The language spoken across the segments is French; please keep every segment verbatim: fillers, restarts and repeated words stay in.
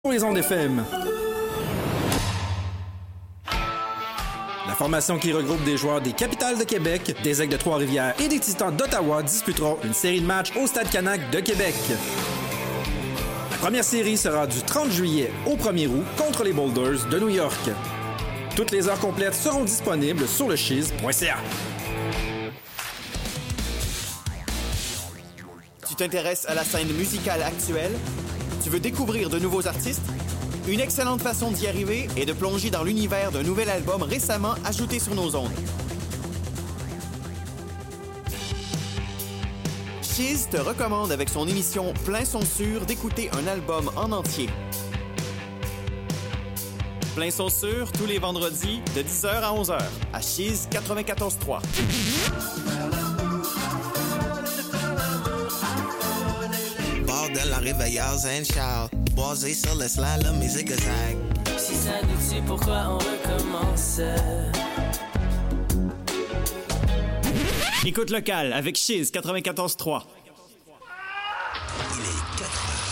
Pour les ondes F M. La formation qui regroupe des joueurs des Capitals de Québec, des Aigles de Trois-Rivières et des Titans d'Ottawa disputera une série de matchs au Stade Canac de Québec. La première série sera du trente juillet au premier août contre les Boulders de New York. Toutes les heures complètes seront disponibles sur le chiz point c a. Tu t'intéresses à la scène musicale actuelle? Tu veux découvrir de nouveaux artistes? Une excellente façon d'y arriver est de plonger dans l'univers d'un nouvel album récemment ajouté sur nos ondes. Chiz te recommande avec son émission Plein son sûr d'écouter un album en entier. Plein son sûr tous les vendredis de dix heures à onze heures à Chiz quatre-vingt-quatorze trois. De la réveilleuse and shout, basé sur le slalom et zigzag. Si ça nous tue, pourquoi on recommence? Écoute locale avec Chiz quatre-vingt-quatorze trois. Il est quatre heures.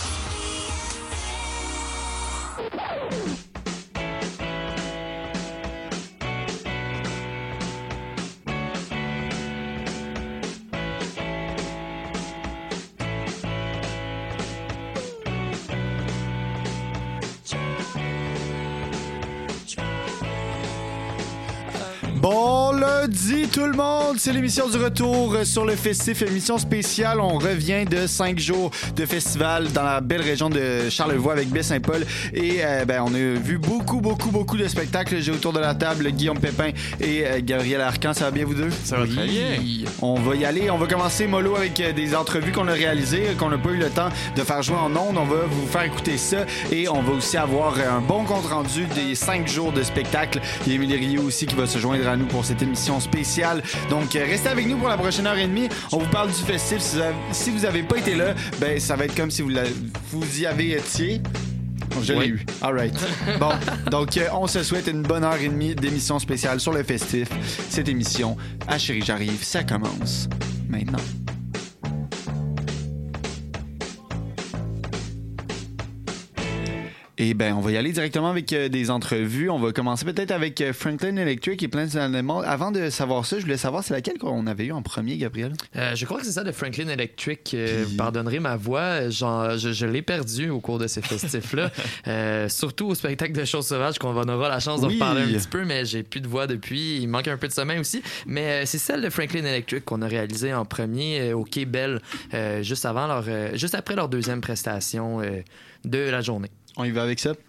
Bon lundi tout le monde, c'est l'émission du retour sur le festif, émission spéciale. On revient de cinq jours de festival dans la belle région de Charlevoix avec Baie-Saint-Paul et euh, ben, on a vu beaucoup beaucoup beaucoup de spectacles. J'ai autour de la table Guillaume Pépin et euh, Gabriel Arcan. Ça va bien vous deux? Ça va oui. Très bien. On va y aller, on va commencer mollo avec euh, des entrevues qu'on a réalisées, qu'on n'a pas eu le temps de faire jouer en ondes. On va vous faire écouter ça et on va aussi avoir un bon compte rendu des cinq jours de spectacle. Il y a Émilie Rio aussi qui va se joindre à nous pour cette émission spéciale. Donc, euh, restez avec nous pour la prochaine heure et demie. On vous parle du festif. Si vous avez, si vous avez pas été là, ben ça va être comme si vous, vous y avez été. Je l'ai oui. eu. All right. Bon, donc euh, on se souhaite une bonne heure et demie d'émission spéciale sur le festif. Cette émission, à Chérie J'arrive, ça commence maintenant. Et ben, on va y aller directement avec euh, des entrevues. On va commencer peut-être avec euh, Franklin Electric et plein d'éléments. Avant de savoir ça, je voulais savoir c'est laquelle qu'on avait eu en premier, Gabriel? Euh, je crois que c'est ça de Franklin Electric. Euh, Puis... Vous pardonnerez ma voix, genre, je, je l'ai perdue au cours de ces festifs-là. euh, surtout au spectacle de Choses sauvages qu'on aura la chance de oui. reparler un petit peu, mais j'ai plus de voix depuis. Il manque un peu de sommeil aussi. Mais euh, c'est celle de Franklin Electric qu'on a réalisée en premier euh, au Quai Bell, euh, juste avant leur, euh, juste après leur deuxième prestation euh, de la journée. On y va avec ça?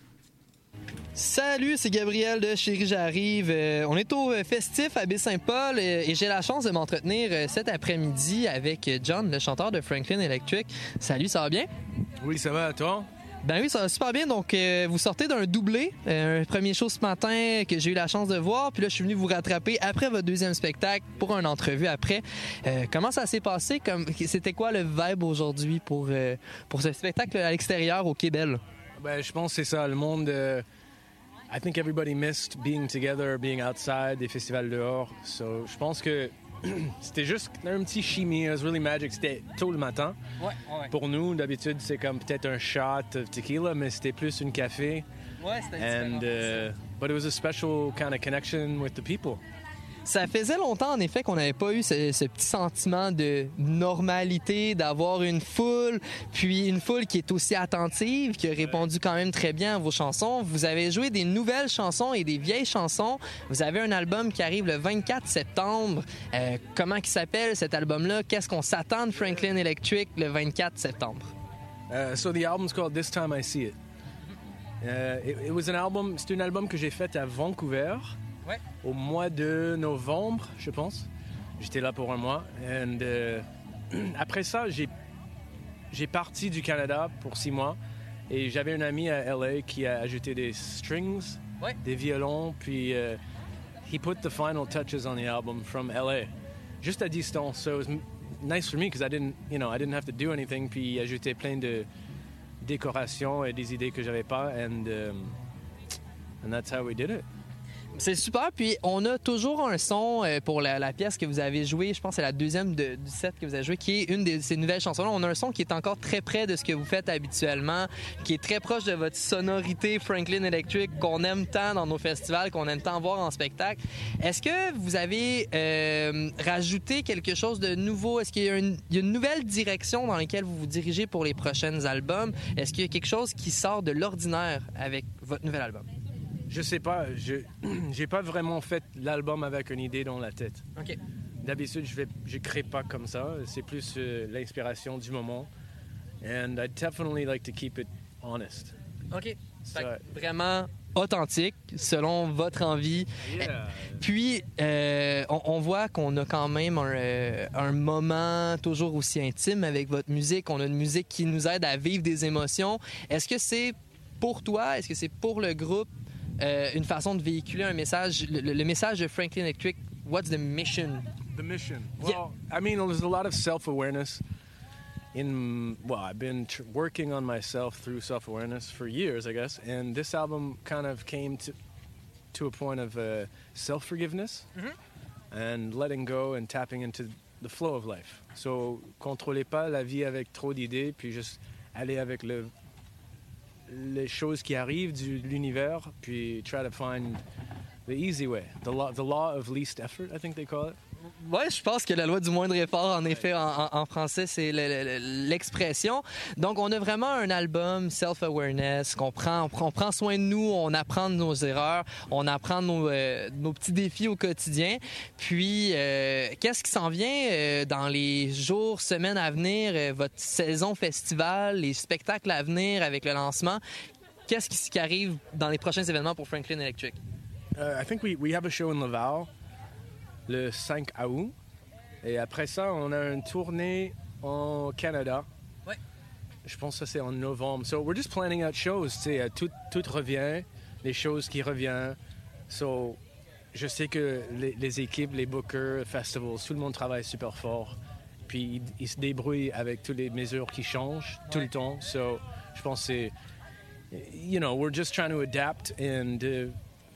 Salut, c'est Gabriel de Chérie J'arrive. Euh, on est au festif à Baie-Saint-Paul euh, et j'ai la chance de m'entretenir euh, cet après-midi avec John, le chanteur de Franklin Electric. Salut, ça va bien? Oui, ça va, toi? Ben oui, ça va super bien. Donc, euh, vous sortez d'un doublé, euh, un premier show ce matin que j'ai eu la chance de voir. Puis là, je suis venu vous rattraper après votre deuxième spectacle pour une entrevue après. Euh, comment ça s'est passé? Comme, c'était quoi le vibe aujourd'hui pour, euh, pour ce spectacle à l'extérieur au Quai Bell? Ben, je pense que c'est ça. Le monde... Euh, I think everybody missed being together, being outside, des festivals dehors. So, je pense que c'était juste un petit chimie. It was really magic. C'était tôt le matin. Ouais, ouais. Pour nous, d'habitude, c'est comme peut-être un shot of tequila, mais c'était plus une café. Ouais, c'était And, uh, but it was a special kind of connection with the people. Ça faisait longtemps, en effet, qu'on n'avait pas eu ce, ce petit sentiment de normalité, d'avoir une foule, puis une foule qui est aussi attentive, qui a répondu quand même très bien à vos chansons. Vous avez joué des nouvelles chansons et des vieilles chansons. Vous avez un album qui arrive le vingt-quatre septembre. Euh, comment il s'appelle, cet album-là? Qu'est-ce qu'on s'attend de Franklin Electric le vingt-quatre septembre? Uh, so the album's called This Time I See It. Uh, it, it was an album, c'est un album que j'ai fait à Vancouver. Ouais. Au mois de novembre, je pense. J'étais là pour un mois. And, euh, après ça, j'ai, j'ai parti du Canada pour six mois. Et j'avais un ami à L A qui a ajouté des strings, ouais. des violons. Puis, uh, he put the final touches on the album from L A. Juste à distance. So it was nice for me because I didn't, you know, I didn't have to do anything. Puis, il ajoutait plein de décorations et des idées que j'avais pas. And, um, and that's how we did it. C'est super. Puis on a toujours un son euh, pour la, la pièce que vous avez jouée. Je pense que c'est la deuxième de, du set que vous avez joué, qui est une de ces nouvelles chansons-là. On a un son qui est encore très près de ce que vous faites habituellement, qui est très proche de votre sonorité Franklin Electric qu'on aime tant dans nos festivals, qu'on aime tant voir en spectacle. Est-ce que vous avez euh, rajouté quelque chose de nouveau? Est-ce qu'il y a, une, il y a une nouvelle direction dans laquelle vous vous dirigez pour les prochains albums? Est-ce qu'il y a quelque chose qui sort de l'ordinaire avec votre nouvel album? Je sais pas. Je j'ai pas vraiment fait l'album avec une idée dans la tête. OK. D'habitude, je vais, je crée pas comme ça. C'est plus euh, l'inspiration du moment. And I definitely like to keep it honest. OK. So, Fait que vraiment authentique, selon votre envie. yeah. Puis, euh, on, on voit qu'on a quand même un, euh, un moment toujours aussi intime avec votre musique. On a une musique qui nous aide à vivre des émotions. Est-ce que c'est pour toi, est-ce que c'est pour le groupe, euh, une façon de véhiculer un message, le, le message de Franklin Electric? What's the mission? The mission. Yeah. Well, I mean, there's a lot of self-awareness. In well, I've been tr- working on myself through self-awareness for years, I guess, and this album kind of came to to a point of uh, self-forgiveness mm-hmm. and letting go and tapping into the flow of life. So, contrôlez pas la vie avec trop d'idées, puis juste aller avec le les choses qui arrivent de l'univers, puis try to find the easy way, the law, the law of least effort, I think they call it. Oui, je pense que la loi du moindre effort, en effet, en, en, en français, c'est le, le, l'expression. Donc, on a vraiment un album self-awareness, qu'on prend, on prend, on prend soin de nous, on apprend de nos erreurs, on apprend de nos, euh, nos petits défis au quotidien. Puis, euh, qu'est-ce qui s'en vient euh, dans les jours, semaines à venir, euh, votre saison festival, les spectacles à venir avec le lancement? Qu'est-ce qui, qui arrive dans les prochains événements pour Franklin Electric? Uh, I think we, we have a show in Laval le cinq août. Et après ça, on a une tournée en Canada. Ouais. Je pense que c'est en novembre. So we're just planning out shows. Tu sais, tout, tout revient, les choses qui reviennent. So, je sais que les, les équipes, les bookers, festivals, tout le monde travaille super fort. Puis ils, ils se débrouillent avec toutes les mesures qui changent ouais. tout le temps. So, je pense que c'est, you know, we're just trying to adapt and uh,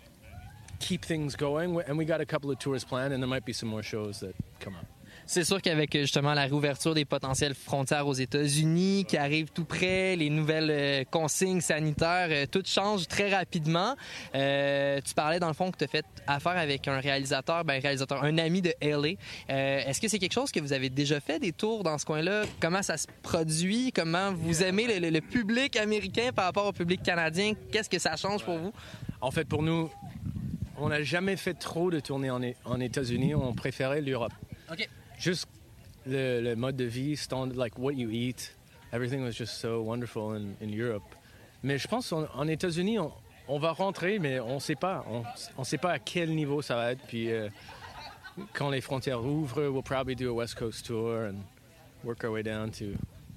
keep things going, and we got a couple of tours planned, and there might be some more shows that come up. C'est sûr qu'avec justement la réouverture des potentielles frontières aux États-Unis qui arrive tout près, les nouvelles euh, consignes sanitaires, euh, tout change très rapidement. Euh, tu parlais dans le fond que tu as fait affaire avec un réalisateur, ben réalisateur, un ami de L A. Euh, est-ce que c'est quelque chose que vous avez déjà fait, des tours dans ce coin-là? Comment ça se produit? Comment vous aimez le, le, le public américain par rapport au public canadien? Qu'est-ce que ça change pour vous? En fait, pour nous, on n'a jamais fait trop de tournées en, en États-Unis. On préférait l'Europe. OK. Juste le, le mode de vie, standard, like what you eat, everything was just so wonderful in, in Europe. Mais je pense qu'en États-Unis, on, on va rentrer, mais on ne sait pas. On ne sait pas à quel niveau ça va être. Puis euh, quand les frontières ouvrent, we'll probably do a West Coast tour and work our way down to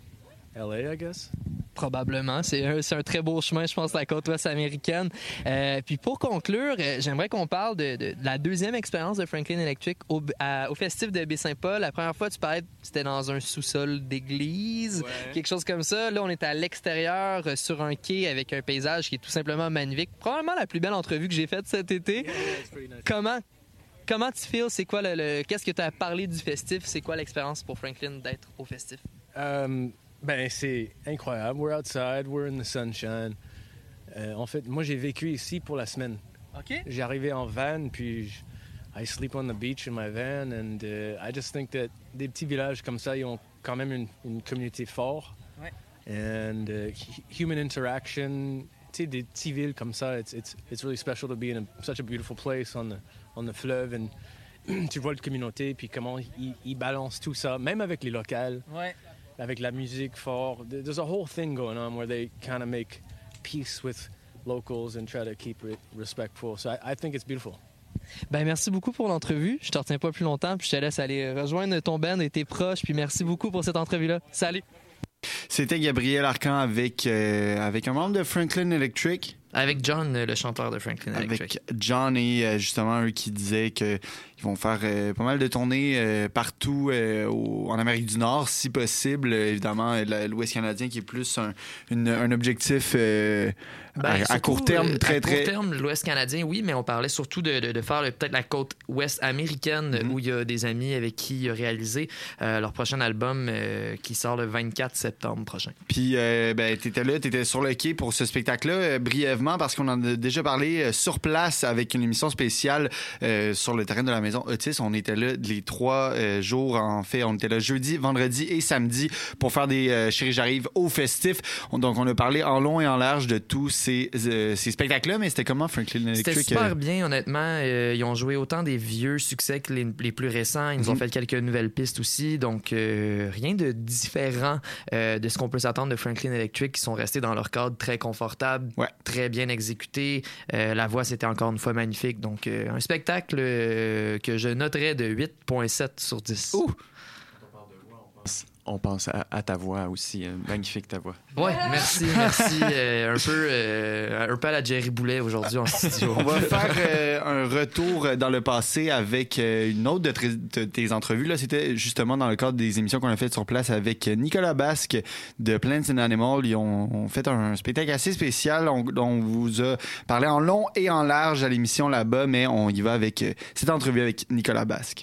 L A, I guess. Probablement. C'est un, c'est un très beau chemin, je pense, la côte ouest américaine. Euh, puis pour conclure, euh, j'aimerais qu'on parle de, de, de la deuxième expérience de Franklin Electric au, à, au Festif de Baie-Saint-Paul. La première fois, tu parlais, c'était dans un sous-sol d'église, ouais. quelque chose comme ça. Là, on est à l'extérieur, euh, sur un quai, avec un paysage qui est tout simplement magnifique. Probablement la plus belle entrevue que j'ai faite cet été. Yeah, yeah, nice. Comment, comment tu feels? C'est quoi le, le, qu'est-ce que tu as parlé du Festif? C'est quoi l'expérience pour Franklin d'être au Festif? Um... Ben, c'est incroyable. We're outside, we're in the sunshine. Euh, en fait, moi, j'ai vécu ici pour la semaine. OK. J'ai arrivé en van, puis je, I sleep on the beach in my van, and uh, I just think that des petits villages comme ça, ils ont quand même une, une communauté forte. Ouais. And uh, human interaction, tu sais, des petites villes comme ça, it's, it's, it's really special to be in a, such a beautiful place on the, on the fleuve, and tu vois la communauté, puis comment ils, ils balancent tout ça, même avec les locales. Ouais. Avec la musique fort. There's a whole thing going on where they kind of make peace with locals and try to keep it respectful. So I, I think it's beautiful. Ben merci beaucoup pour l'entrevue. Je te retiens pas plus longtemps, puis je te laisse aller rejoindre ton band et tes proches. Puis merci beaucoup pour cette entrevue-là. Salut! C'était Gabriel Arcan avec, euh, avec un membre de Franklin Electric. Avec John, le chanteur de Franklin Electric. Avec John et euh, justement eux qui disaient qu'ils vont faire euh, pas mal de tournées euh, partout euh, au, en Amérique du Nord, si possible. Euh, évidemment, l'Ouest canadien qui est plus un, une, un objectif euh, ben, à, surtout, à court terme. Très, à très... court terme, l'Ouest canadien, oui, mais on parlait surtout de, de, de faire peut-être la côte ouest américaine mm-hmm. où il y a des amis avec qui il a réalisé euh, leur prochain album euh, qui sort le vingt-quatre septembre prochain. Puis, euh, ben, t'étais là, t'étais sur le quai pour ce spectacle-là, euh, brièvement, parce qu'on en a déjà parlé euh, sur place avec une émission spéciale euh, sur le terrain de la maison Otis. On était là les trois euh, jours, en fait. On était là jeudi, vendredi et samedi pour faire des euh, Chérie j'arrive au festif. On, donc, on a parlé en long et en large de tous ces, euh, ces spectacles-là, mais c'était comment Franklin Electric? C'était super euh... bien, honnêtement. Euh, ils ont joué autant des vieux succès que les, les plus récents. Ils nous mm-hmm. ont fait quelques nouvelles pistes aussi, donc euh, rien de différent euh, de ce qu'on peut s'attendre de Franklin Electric, qui sont restés dans leur cadre très confortable, ouais. très bien exécuté. Euh, la voix, c'était encore une fois magnifique. Donc, euh, un spectacle euh, que je noterais de huit virgule sept sur dix. Ouh! On pense à, à ta voix aussi. Hein. Magnifique, ta voix. Oui, merci, merci. Euh, un, peu, euh, un peu à la Jerry Boulet aujourd'hui en studio. On va faire euh, un retour dans le passé avec euh, une autre de, t- de tes entrevues. Là, c'était justement dans le cadre des émissions qu'on a faites sur place avec Nicolas Basque de Plants and Animals. Ils ont, ont fait un spectacle assez spécial. On, on vous a parlé en long et en large à l'émission là-bas, mais on y va avec euh, cette entrevue avec Nicolas Basque.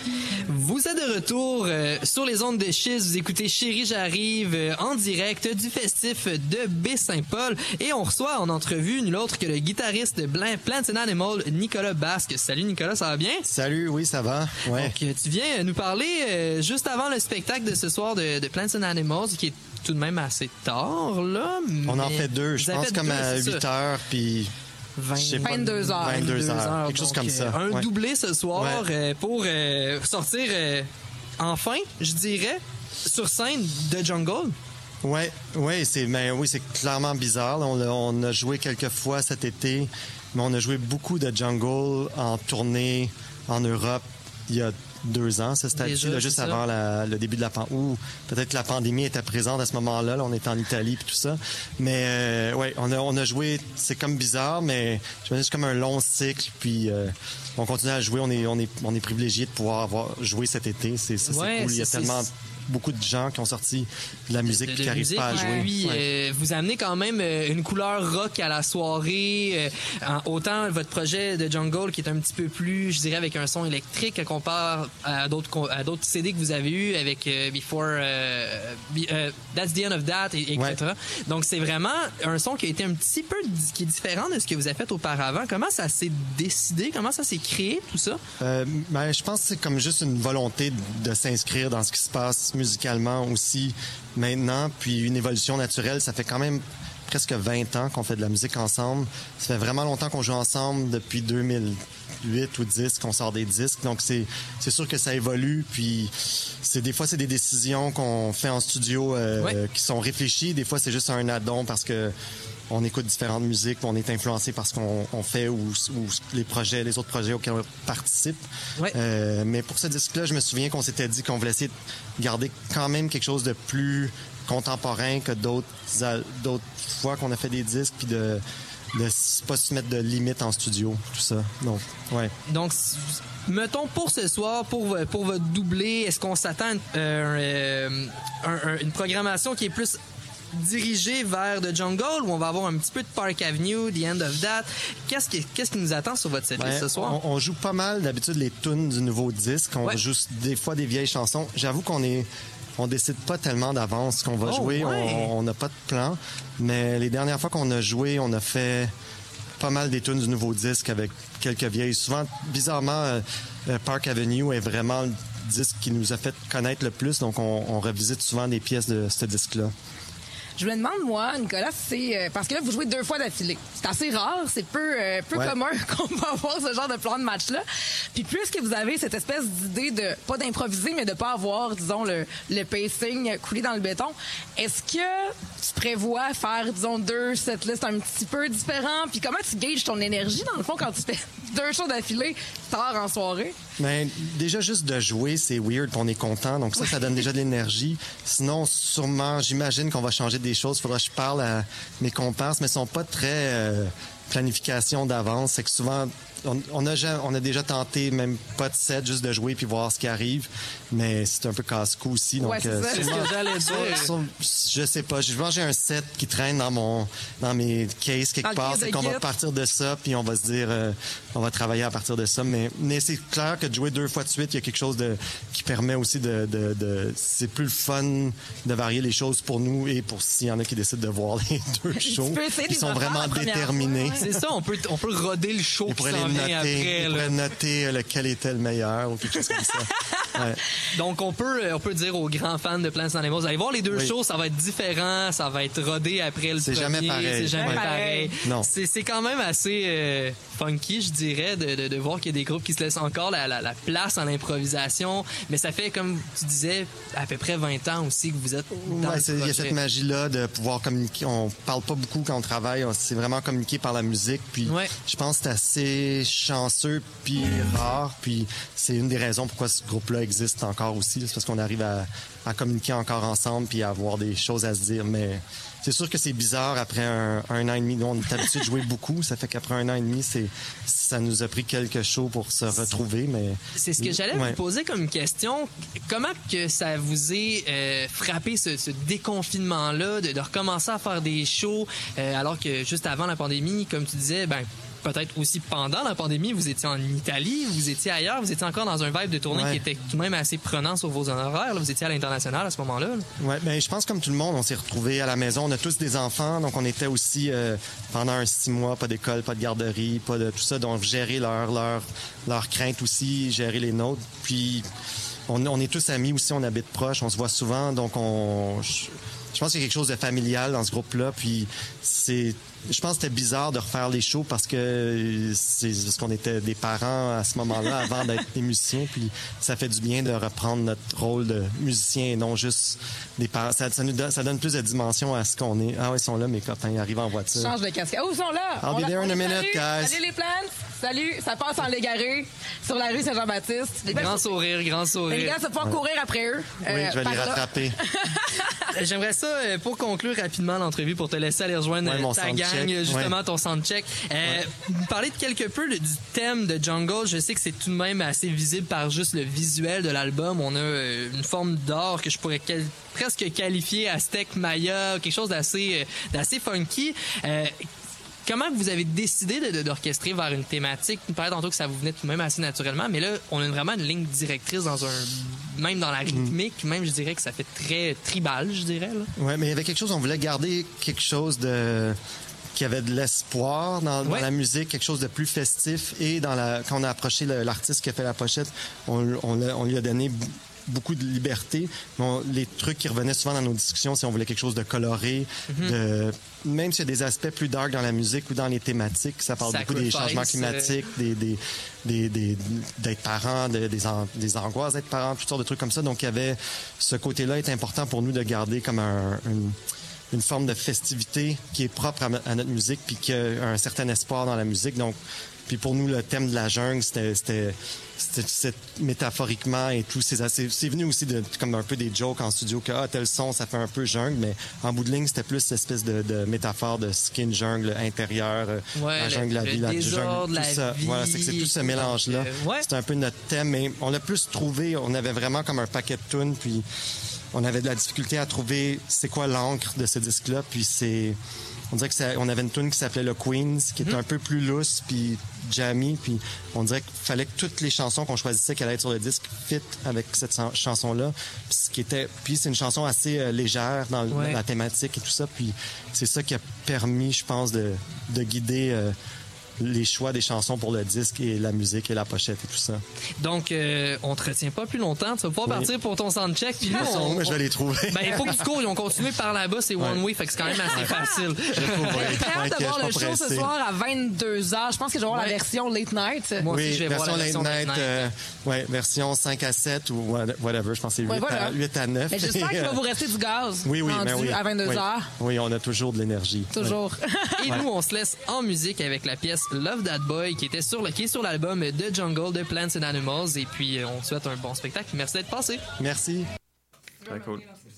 Vous êtes de retour euh, sur les ondes de Chiz. Vous écoutez Chérie j'arrive euh, en direct du festif de Baie-Saint-Paul et on reçoit en entrevue nul autre que le guitariste de Plants and Animals, Nicolas Basque. Salut Nicolas, ça va bien? Salut, oui, ça va. Ouais. Donc, tu viens nous parler euh, juste avant le spectacle de ce soir de, de Plants and Animals, qui est tout de même assez tard, là. On en fait deux, je pense, comme deux, à huit heures, puis... vingt, vingt-deux heures. vingt-deux heures, quelque chose donc, comme ça. Un ouais. doublé ce soir ouais. euh, pour euh, sortir euh, enfin, je dirais, sur scène de Jungle. Ouais, ouais, c'est, ben, oui, c'est clairement bizarre. On a, on a joué quelques fois cet été, mais on a joué beaucoup de Jungle en tournée en Europe il y a deux ans, ce statut, là, juste ça. avant la, le début de la pandémie. Ou peut-être que la pandémie était présente à ce moment-là. Là, on était en Italie et tout ça. Mais euh, ouais, on a, on a joué, c'est comme bizarre, mais je me dis c'est comme un long cycle. Puis euh, on continue à jouer. On est, on est, on est privilégié de pouvoir avoir joué cet été. C'est, ça, c'est ouais, cool. Il y a c'est, tellement... c'est... beaucoup de gens qui ont sorti de la musique et qui n'arrivent pas à jouer. Oui, ouais. euh, vous amenez quand même euh, une couleur rock à la soirée. Euh, en, autant votre projet de Jungle qui est un petit peu plus, je dirais, avec un son électrique comparé à d'autres, à d'autres C D que vous avez eu avec euh, Before, euh, be, euh, That's the End of That, et, etc. Ouais. Donc c'est vraiment un son qui a été un petit peu qui est différent de ce que vous avez fait auparavant. Comment ça s'est décidé? Comment ça s'est créé, tout ça? Euh, ben, je pense que c'est comme juste une volonté de, de s'inscrire dans ce qui se passe musicalement aussi maintenant, puis une évolution naturelle. Ça fait quand même presque vingt ans qu'on fait de la musique ensemble. Ça fait vraiment longtemps qu'on joue ensemble, depuis deux mille huit ou dix qu'on sort des disques. Donc c'est c'est sûr que ça évolue, puis c'est des fois c'est des décisions qu'on fait en studio euh, ouais. qui sont réfléchies. Des fois c'est juste un add-on parce que on écoute différentes musiques, on est influencé par ce qu'on on fait ou, ou les projets, les autres projets auxquels on participe. Ouais. Euh, mais pour ce disque-là, je me souviens qu'on s'était dit qu'on voulait essayer de garder quand même quelque chose de plus contemporain que d'autres d'autres fois qu'on a fait des disques, puis de de pas se mettre de limites en studio, tout ça. Donc, ouais. Donc, mettons pour ce soir, pour, pour votre doublé, est-ce qu'on s'attend à euh, un, un, une programmation qui est plus dirigé vers The Jungle où on va avoir un petit peu de Park Avenue, The End of That. Qu'est-ce qui, qu'est-ce qui nous attend sur votre setlist ben, ce soir? On, on joue pas mal d'habitude les tunes du nouveau disque. On ouais. joue des fois des vieilles chansons. J'avoue qu'on est on décide pas tellement d'avance ce qu'on va oh, jouer. Ouais. On n'a pas de plan. Mais les dernières fois qu'on a joué, on a fait pas mal des tunes du nouveau disque avec quelques vieilles. Souvent, bizarrement, euh, Park Avenue est vraiment le disque qui nous a fait connaître le plus. Donc, on, on revisite souvent des pièces de ce disque-là. Je me demande, moi, Nicolas, c'est euh, parce que là, vous jouez deux fois d'affilée. C'est assez rare, c'est peu, euh, peu ouais. commun qu'on peut avoir ce genre de plan de match-là. Puis plus que vous avez cette espèce d'idée de, pas d'improviser, mais de pas avoir, disons, le, le pacing coulé dans le béton, est-ce que tu prévois faire, disons, deux setlists un petit peu différents? Puis comment tu gages ton énergie, dans le fond, quand tu fais deux shows d'affilée tard en soirée? Ben, déjà, juste de jouer, c'est weird, on est content. Donc ça, ça donne déjà de l'énergie. Sinon, sûrement, j'imagine qu'on va changer des des choses. Il faudra que je parle à mes comparses, mais ils sont pas très euh, planification d'avance. C'est que souvent, on, on, a, on a déjà tenté, même pas de set, juste de jouer puis voir ce qui arrive. Mais c'est un peu casse-cou aussi. Donc, ouais, c'est, euh, c'est ce que j'allais dire. Je sais pas. Je vais j'ai un set qui traîne dans mon dans mes cases quelque part. C'est qu'on va partir de ça, puis on va se dire, euh, on va travailler à partir de ça. Mais, mais c'est clair que de jouer deux fois de suite, il y a quelque chose de qui permet aussi de... de, de c'est plus le fun de varier les choses pour nous et pour s'il y en a qui décident de voir les deux shows. Ils sont vraiment déterminés. Fois, ouais. C'est ça, on peut, on peut roder le show qui s'en vient après. On pourrait noter lequel était le meilleur ou quelque chose comme ça. Ouais. Donc, on peut, on peut dire aux grands fans de Plants and Animals, allez voir les deux oui. shows, ça va être différent, ça va être rodé après le c'est premier. Jamais pareil. C'est jamais ouais. pareil. Non. C'est, c'est quand même assez euh, funky, je dirais, de, de, de voir qu'il y a des groupes qui se laissent encore la, la, la place en improvisation. Mais ça fait, comme tu disais, à peu près vingt ans aussi que vous êtes dans ouais, le projet. Il y a cette magie-là de pouvoir communiquer. On parle pas beaucoup quand on travaille, c'est vraiment communiqué par la musique. Puis ouais. je pense que c'est assez chanceux puis rare. Puis c'est une des raisons pourquoi ce groupe-là existe encore aussi. C'est parce qu'on arrive à, à communiquer encore ensemble puis à avoir des choses à se dire. Mais c'est sûr que c'est bizarre après un, un an et demi. Nous, on est habitué de jouer beaucoup. Ça fait qu'après un an et demi, c'est, ça nous a pris quelques shows pour se retrouver. Mais c'est ce que j'allais ouais. vous poser comme question. Comment que ça vous est euh, frappé, ce, ce déconfinement-là, de, de recommencer à faire des shows euh, alors que juste avant la pandémie, comme tu disais, ben peut-être aussi pendant la pandémie, vous étiez en Italie, vous étiez ailleurs, vous étiez encore dans un vibe de tournée ouais. qui était tout de même assez prenant sur vos honoraires. Là. Vous étiez à l'international à ce moment-là. Là. Oui, bien, je pense comme tout le monde, on s'est retrouvés à la maison. On a tous des enfants, donc on était aussi euh, pendant un six mois, pas d'école, pas de garderie, pas de tout ça. Donc gérer leur, leur, leur crainte aussi, gérer les nôtres. Puis on, on est tous amis aussi, on habite proche, on se voit souvent, donc on... Je, je pense qu'il y a quelque chose de familial dans ce groupe-là, puis c'est... Je pense que c'était bizarre de refaire les shows parce que c'est parce qu'on était des parents à ce moment-là avant d'être des musiciens, puis ça fait du bien de reprendre notre rôle de musicien et non juste des parents. Ça, ça nous donne, ça donne plus de dimension à ce qu'on est. Ah oui, ils sont là, mes copains, ils arrivent en voiture. Change de casquette. Oh, ils sont là! I'll be there in a minute, guys. Salut les Plants! Salut! Ça passe en Légaré sur la rue Saint-Jean-Baptiste. Grand sourire, grand sourire. Les gars, ça va pouvoir ouais. courir après eux. Oui, euh, je vais les rattraper. J'aimerais ça, pour conclure rapidement l'entrevue, pour te laisser aller rejoindre ouais, ta gang, justement ouais. ton soundcheck. Euh, ouais. Vous parlez de quelque peu du thème de Jungle. Je sais que c'est tout de même assez visible par juste le visuel de l'album. On a euh, une forme d'or que je pourrais quel- presque qualifier Aztec Maya, quelque chose d'assez, euh, d'assez funky. Euh, Comment vous avez décidé de, de, d'orchestrer vers une thématique? Vous me parlez tantôt que ça vous venait tout de même assez naturellement, mais là, on a vraiment une ligne directrice dans un... Même dans la rythmique, même je dirais que ça fait très tribal, je dirais. Oui, mais il y avait quelque chose, on voulait garder quelque chose de... qui avait de l'espoir dans, dans ouais. la musique, quelque chose de plus festif. Et dans la, quand on a approché le, l'artiste qui a fait la pochette, on, on, on lui a donné beaucoup de liberté. Bon, les trucs qui revenaient souvent dans nos discussions, c'est on voulait quelque chose de coloré, mm-hmm. de, même s'il y a des aspects plus dark dans la musique ou dans les thématiques, ça parle Sacrifice, beaucoup des changements climatiques, euh... des, des, des, des, d'être parent, de, des, an, des angoisses d'être parent, toutes sortes de trucs comme ça. Donc, il y avait ce côté-là est important pour nous de garder comme un... une, une forme de festivité qui est propre à, à notre musique puis qui a un certain espoir dans la musique. Donc, puis pour nous, le thème de la jungle, c'était, c'était, c'était, c'était métaphoriquement et tout. C'est, c'est, c'est venu aussi de comme un peu des jokes en studio que ah, tel son, ça fait un peu jungle, mais en bout de ligne, c'était plus cette espèce de, de métaphore de skin jungle intérieur, ouais, la jungle, le, la vie, la jungle, la tout ça. Vie, voilà, c'est que c'est tout ce mélange-là. Euh, ouais. C'était un peu notre thème, mais on l'a plus trouvé, on avait vraiment comme un paquet de tunes, puis on avait de la difficulté à trouver c'est quoi l'encre de ce disque-là, puis c'est... On dirait que ça, on avait une tune qui s'appelait le Queens, qui était mm-hmm. un peu plus lousse, puis jammy, puis on dirait qu'il fallait que toutes les chansons qu'on choisissait qui allaient être sur le disque fit avec cette chanson-là. Puis, ce qui était, puis c'est une chanson assez euh, légère dans, ouais. dans la thématique et tout ça, puis c'est ça qui a permis, je pense, de, de guider... Euh, les choix des chansons pour le disque et la musique et la pochette et tout ça. Donc, euh, on te retient pas plus longtemps. Tu vas pouvoir oui. partir pour ton soundcheck. Puis nous, on, on, je vais les trouver. Ben, il faut que tu cours. Ils ont continué par là-bas. C'est ouais. one way. Fait que c'est quand même assez facile. J'ai très hâte de voir le show ce soir à vingt-deux heures. Je pense que je vais voir ouais. la version Late Night. Moi aussi, oui, je vais version voir la version Late Late Night. Night. Euh, ouais, version cinq à sept ou whatever. Je pense que c'est ouais, voilà. huit à neuf. Mais j'espère qu'il va vous rester du gaz. Oui, oui, mais oui. À vingt-deux heures. Oui, on a toujours de l'énergie. Toujours. Et nous, on se laisse en musique avec la pièce Love That Boy qui était sur le qui est sur l'album de Jungle de Plants and Animals. Et puis, on te souhaite un bon spectacle. Merci d'être passé. Merci. Très cool.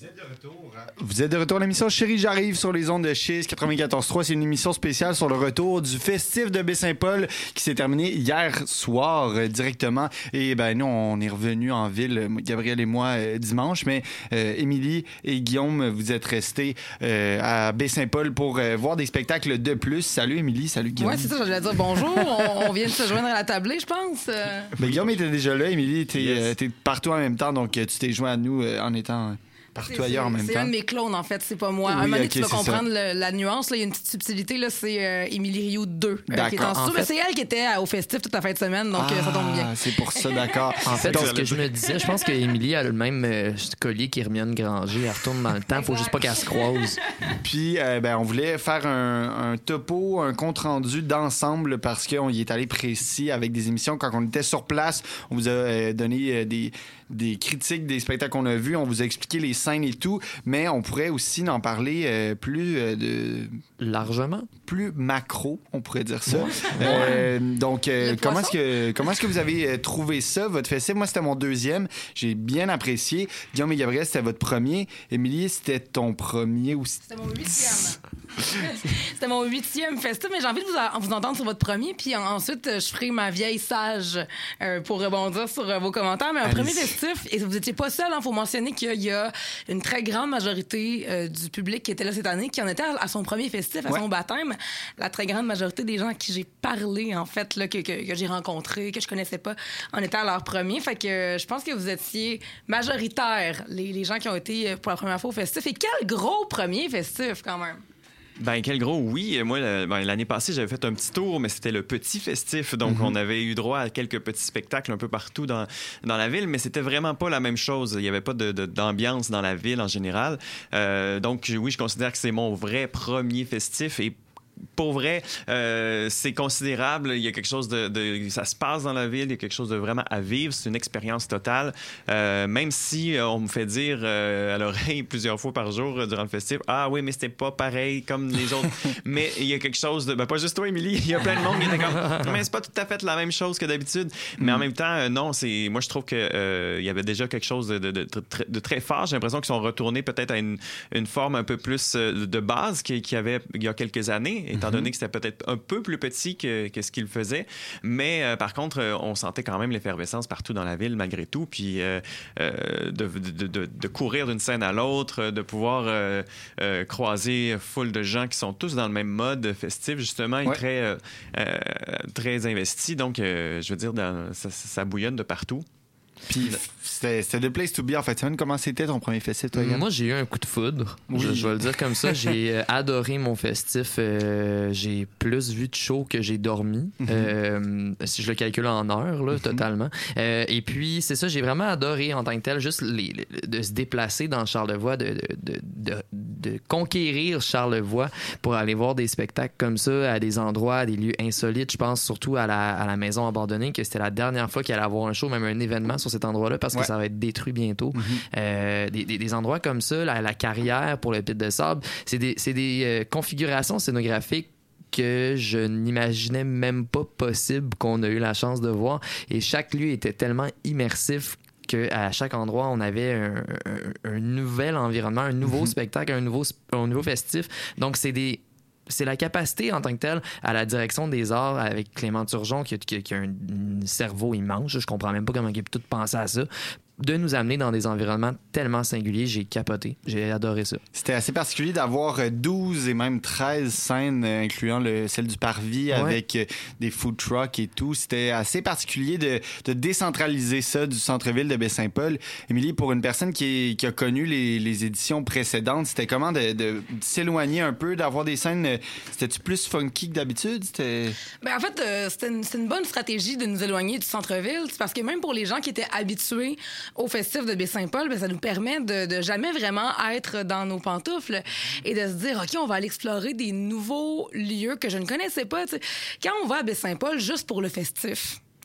Vous êtes de retour. Hein? Vous êtes de retour à l'émission Chérie, j'arrive sur les ondes de Chiz quatre-vingt-quatorze trois. C'est une émission spéciale sur le retour du festif de Baie-Saint-Paul qui s'est terminé hier soir euh, directement. Et ben nous, on est revenus en ville, Gabriel et moi, euh, dimanche. Mais euh, Émilie et Guillaume, vous êtes restés euh, à Baie-Saint-Paul pour euh, voir des spectacles de plus. Salut Émilie, salut Guillaume. Oui, c'est ça, j'allais dire bonjour. on, on vient de se joindre à la tablée, je pense. Euh... Ben, Guillaume était déjà là, Émilie, t'es, yes. euh, t'es partout en même temps, donc tu t'es joint à nous euh, en étant... partout c'est, ailleurs en même c'est temps. C'est un de mes clones, en fait. C'est pas moi. Oui, un moment donné, okay, tu vas comprendre le, la nuance. Là. Il y a une petite subtilité. Là, c'est euh, Émilie Rioux deux euh, qui est en studio. Mais c'est elle qui était au festif toute la fin de semaine, donc ah, ça tombe bien. C'est pour ça, d'accord. En fait, c'est ce que je me disais. Je pense qu'Émilie a le même euh, collier qu'Hermione Granger. Elle retourne dans le temps. Faut juste pas qu'elle se croise. Puis, euh, ben, on voulait faire un, un topo, un compte-rendu d'ensemble parce qu'on y est allé précis avec des émissions. Quand on était sur place, on vous a euh, donné euh, des... des critiques des spectacles qu'on a vus, on vous a expliqué les scènes et tout, mais on pourrait aussi en parler euh, plus euh, de... largement? Plus macro, on pourrait dire ça. euh, donc, euh, comment est-ce que comment est-ce que vous avez trouvé ça, votre festival? Moi, c'était mon deuxième. J'ai bien apprécié. Guillaume et Gabriel, c'était votre premier. Émilie, c'était ton premier aussi. C'était mon huitième. C'était mon huitième festival, mais j'ai envie de vous, a- vous entendre sur votre premier, puis ensuite, je ferai ma vieille sage euh, pour rebondir sur euh, vos commentaires. Mais un Allez. premier festif, et vous n'étiez pas seul, il hein, faut mentionner qu'il y a une très grande majorité euh, du public qui était là cette année, qui en était à, à son premier festif, à ouais. son baptême. La très grande majorité des gens à qui j'ai parlé, en fait, là, que, que, que j'ai rencontrés, que je connaissais pas, en étaient à leur premier. Fait que euh, je pense que vous étiez majoritaires, les, les gens qui ont été pour la première fois au festif. Et quel gros premier festif, quand même! Ben quel gros oui. Moi, ben, l'année passée, j'avais fait un petit tour, mais c'était le petit festif. Donc, mm-hmm. on avait eu droit à quelques petits spectacles un peu partout dans, dans la ville, mais c'était vraiment pas la même chose. Il y avait pas de, de, d'ambiance dans la ville en général. Euh, donc, oui, je considère que c'est mon vrai premier festif. Et pour vrai, euh, c'est considérable. Il y a quelque chose de, de... Ça se passe dans la ville, il y a quelque chose de vraiment à vivre. C'est une expérience totale. Euh, même si euh, on me fait dire euh, à l'oreille plusieurs fois par jour euh, durant le festival, « Ah oui, mais c'était pas pareil comme les autres. » Mais il y a quelque chose de... Ben, pas juste toi, Émilie. Il y a plein de monde qui était comme « Mais c'est pas tout à fait la même chose que d'habitude. » Mais en même temps, euh, non, c'est... Moi, je trouve qu'il euh, y avait déjà quelque chose de, de, de, de, de très fort. J'ai l'impression qu'ils sont retournés peut-être à une, une forme un peu plus de base qu'il y avait il y a quelques années, étant mm-hmm. donné que c'était peut-être un peu plus petit que, que ce qu'il faisait. Mais euh, par contre, euh, on sentait quand même l'effervescence partout dans la ville, malgré tout. Puis euh, euh, de, de, de, de courir d'une scène à l'autre, de pouvoir euh, euh, croiser foule de gens qui sont tous dans le même mode festif, justement, et ouais. très, euh, euh, très investis. Donc, euh, je veux dire, dans, ça, ça bouillonne de partout. Puis c'était, c'était The Place to Be en fait. Comment c'était ton premier festif, toi, Yann? Moi, j'ai eu un coup de foudre. Oui. Je, je vais le dire comme ça. J'ai euh, adoré mon festif. Euh, j'ai plus vu de shows que j'ai dormi. Mm-hmm. Euh, si je le calcule en heures, là, mm-hmm. totalement. Euh, et puis, c'est ça, j'ai vraiment adoré en tant que tel, juste les, les, de se déplacer dans Charlevoix, de, de, de, de, de conquérir Charlevoix pour aller voir des spectacles comme ça à des endroits, à des lieux insolites. Je pense surtout à la, à la Maison Abandonnée, que c'était la dernière fois qu'il allait avoir un show, même un événement sur cet endroit-là, parce ouais. que ça va être détruit bientôt. Mm-hmm. Euh, des, des, des endroits comme ça, la, la carrière pour le pit de sable, c'est des, c'est des euh, configurations scénographiques que je n'imaginais même pas possible qu'on a eu la chance de voir. Et chaque lieu était tellement immersif qu'à chaque endroit, on avait un, un, un nouvel environnement, un nouveau mm-hmm. spectacle, un nouveau, un nouveau festif. Donc, c'est des... C'est la capacité en tant que telle à la direction des arts avec Clément Turgeon qui a, qui a, qui a un, un cerveau immense. Je comprends même pas comment il a pu tout penser à ça. De nous amener dans des environnements tellement singuliers, j'ai capoté. J'ai adoré ça. C'était assez particulier d'avoir douze et même treize scènes, incluant le, celle du Parvis, ouais. avec des food trucks et tout. C'était assez particulier de, de décentraliser ça du centre-ville de Baie-Saint-Paul. Émilie, pour une personne qui, est, qui a connu les, les éditions précédentes, c'était comment de, de, de s'éloigner un peu, d'avoir des scènes... C'était-tu plus funky que d'habitude? C'était... Ben, en fait, euh, c'était, une, c'était une bonne stratégie de nous éloigner du centre-ville. C'est parce que même pour les gens qui étaient habitués au festif de Baie-Saint-Paul, ben, ça nous permet de, de jamais vraiment être dans nos pantoufles et de se dire, OK, on va aller explorer des nouveaux lieux que je ne connaissais pas. T'sais. Quand on va à Baie-Saint-Paul juste pour le festif,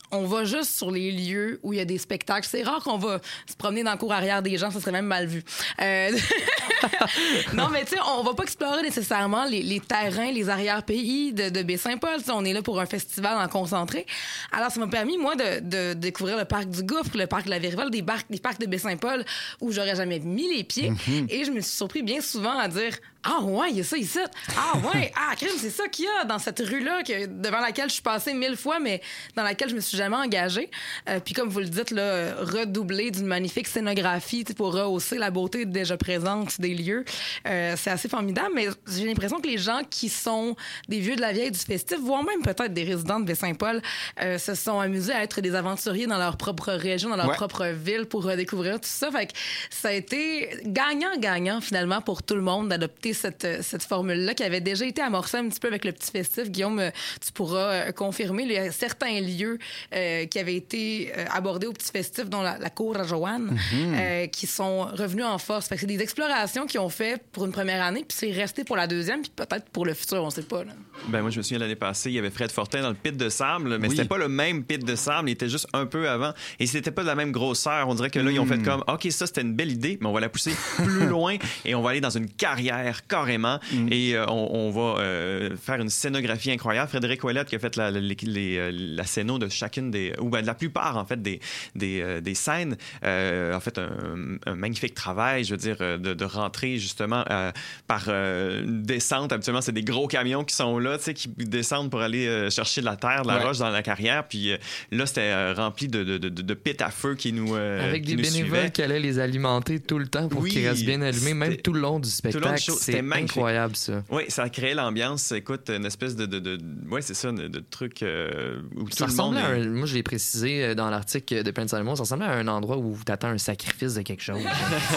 on va juste sur les lieux où il y a des spectacles. C'est rare qu'on va se promener dans le cour arrière des gens, ça serait même mal vu. Euh... non, mais tu sais, on va pas explorer nécessairement les, les terrains, les arrière-pays de, de Baie-Saint-Paul. T'sais, on est là pour un festival en concentré. Alors, ça m'a permis, moi, de, de, de découvrir le parc du Gouffre, le parc de la Vérivelle, des, bar- des parcs de Baie-Saint-Paul où j'aurais jamais mis les pieds. Mm-hmm. Et je me suis surpris bien souvent à dire « Ah ouais, il y a ça ici. Ah ouais, ah crime, c'est ça qu'il y a dans cette rue-là que, devant laquelle je suis passée mille fois, mais dans laquelle je me suis jamais engagée. Euh, puis comme vous le dites, là, redoubler d'une magnifique scénographie pour rehausser la beauté déjà présente des lieux. Euh, c'est assez formidable, mais j'ai l'impression que les gens qui sont des vieux de la vieille du festif, voire même peut-être des résidents de Baie-Saint-Paul, euh, se sont amusés à être des aventuriers dans leur propre région, dans leur ouais. propre ville pour redécouvrir tout ça. Fait que ça a été gagnant-gagnant finalement pour tout le monde d'adopter cette, cette formule-là qui avait déjà été amorcée un petit peu avec le petit festif. Guillaume, tu pourras euh, confirmer. Il y a certains lieux euh, qui avaient été euh, abordés au petit festif, dont la, la cour à Joanne, mm-hmm. euh, qui sont revenus en force. Fait que c'est des explorations qu'ils ont fait pour une première année, puis c'est resté pour la deuxième, puis peut-être pour le futur, on sait pas. Là. Ben moi, je me souviens l'année passée, il y avait Fred Fortin dans le pit de sable, mais oui. c'était pas le même pit de sable, il était juste un peu avant, et c'était pas de la même grosseur. On dirait que là, mm. ils ont fait comme, OK, ça, c'était une belle idée, mais on va la pousser plus loin, et on va aller dans une carrière carrément, mm. et euh, on, on va euh, faire une scénographie incroyable. Frédéric Ouellette qui a fait la, la, les, les, la scéno de chacune des, ou ben, de la plupart, en fait, des, des, euh, des scènes, euh, en fait, un, un magnifique travail, je veux dire, de, de rentrer justement euh, par euh, une descente. Habituellement, c'est des gros camions qui sont là, tu sais, qui descendent pour aller euh, chercher de la terre, de la ouais. roche dans la carrière. Puis euh, là, c'était euh, rempli de, de, de, de pits à feu qui nous euh, Avec qui des nous bénévoles suivaient. qui allaient les alimenter tout le temps pour oui, qu'ils restent bien allumés, même tout le long du spectacle. Long du show, c'est incroyable, ça. Oui, ça a créé l'ambiance. Écoute, une espèce de... de, de, de ouais, c'est ça, de, de truc euh, où ça tout le monde... À est... un, moi, je l'ai précisé dans l'article de Prince Salomon, ça ressemblait à un endroit où tu attends un sacrifice de quelque chose.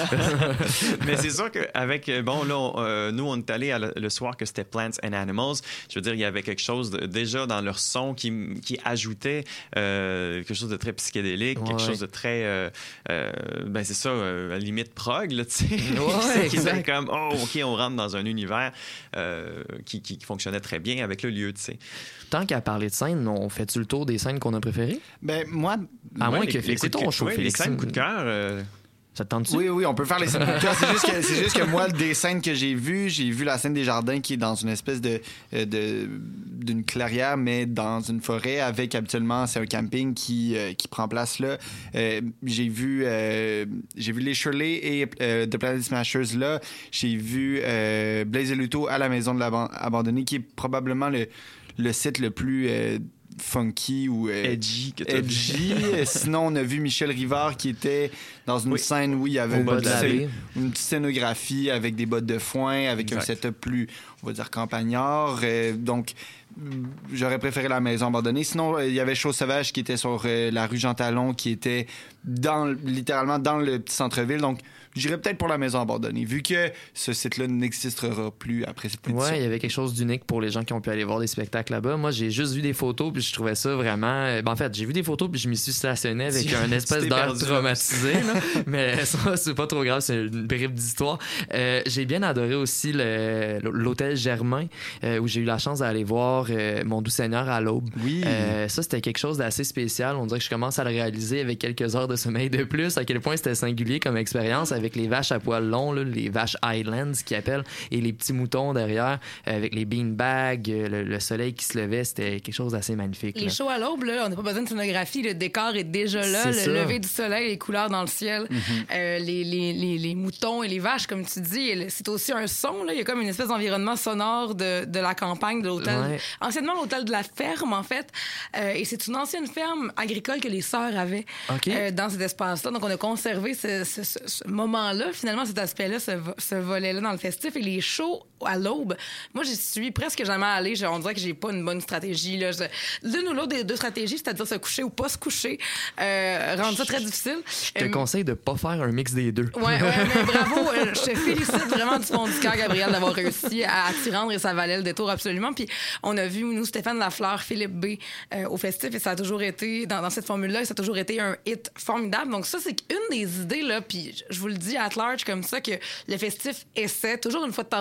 Mais c'est sûr qu'avec... Bon, là, on, euh, nous, on est allés à le, le soir que c'était Plants and Animals. Je veux dire, il y avait quelque chose de, déjà dans leur son qui, qui ajoutait euh, quelque chose de très psychédélique, ouais. quelque chose de très... Euh, euh, ben, c'est ça, euh, à la limite prog, là, tu sais. Ouais, qui était comme, oh, OK, on rentre dans un univers euh, qui, qui, qui fonctionnait très bien avec le lieu, tu sais. Tant qu'à parler de scènes, on fait-tu le tour des scènes qu'on a préférées? Ben, moi... À ouais, moins que Félix, c'est ton show, ouais, Félix. Les scènes coup de cœur... Euh... Ça te tente-tu? Oui, oui, on peut faire les scènes coup de cœur. C'est juste que, c'est juste que moi, des scènes que j'ai vues, j'ai vu la scène des jardins qui est dans une espèce de, de d'une clairière, mais dans une forêt avec, habituellement, c'est un camping qui, euh, qui prend place là. Euh, j'ai vu euh, j'ai vu les Shirley et euh, The Planet Smashers là. J'ai vu euh, Blaise et Luto à la maison de l'abandonné, qui est probablement le, le site le plus... Euh, funky ou euh, edgy. Que edgy. Sinon, on a vu Michel Rivard qui était dans une oui. scène où il y avait une, petite, une petite scénographie avec des bottes de foin, avec exact. Un setup plus, on va dire, campagnard. Euh, donc, j'aurais préféré la maison abandonnée. Sinon, il y avait Chose Sauvage qui était sur euh, la rue Jean Talon, qui était dans, littéralement dans le petit centre-ville. Donc, j'irais peut-être pour la maison abandonnée, vu que ce site-là n'existera plus après cette édition. Ouais, il y avait quelque chose d'unique pour les gens qui ont pu aller voir des spectacles là-bas. Moi, j'ai juste vu des photos, puis je trouvais ça vraiment... Ben, en fait, j'ai vu des photos, puis je m'y suis stationné avec un espèce d'air traumatisé. Là. Mais ça, c'est pas trop grave, c'est une bribe d'histoire. Euh, j'ai bien adoré aussi le, l'hôtel Germain, euh, où j'ai eu la chance d'aller voir euh, Mon Doux Seigneur à l'aube. Oui. Euh, ça, c'était quelque chose d'assez spécial. On dirait que je commence à le réaliser avec quelques heures de sommeil de plus, à quel point c'était singulier comme expérience, avec les vaches à poils longs, là, les vaches Highlands qui appellent, et les petits moutons derrière, euh, avec les beanbags, le, le soleil qui se levait, c'était quelque chose d'assez magnifique. Les là. shows à l'aube, là, on n'a pas besoin de scénographie, le décor est déjà là, c'est le ça. lever du soleil, les couleurs dans le ciel, mm-hmm. euh, les, les, les, les moutons et les vaches, comme tu dis, c'est aussi un son, là. Il y a comme une espèce d'environnement sonore de, de la campagne, de l'hôtel, ouais. anciennement l'hôtel de la ferme, en fait, euh, et c'est une ancienne ferme agricole que les sœurs avaient okay. euh, dans cet espace-là, donc on a conservé ce, ce, ce, ce moment-là, finalement, cet aspect-là, ce, ce volet-là dans le festif, et les shows à l'aube, moi, j'y suis presque jamais allée, je, on dirait que j'ai pas une bonne stratégie, là. Je, l'une ou l'autre des deux stratégies, c'est-à-dire se coucher ou pas se coucher, euh, rendre ça très difficile. Je te euh, conseille de pas faire un mix des deux. Ouais, ouais, mais bravo, euh, je te félicite vraiment du fond du cœur, Gabriel, d'avoir réussi à, à t'y rendre, et ça valait le détour absolument. Puis on a vu, nous, Stéphane Lafleur, Philippe B, euh, au festif, et ça a toujours été, dans, dans cette formule-là, ça a toujours été un hit formidable. Donc ça, c'est une des idées, là, puis je vous le dis à large comme ça, que le festif essaie, toujours une fois de temps en temps, à chaque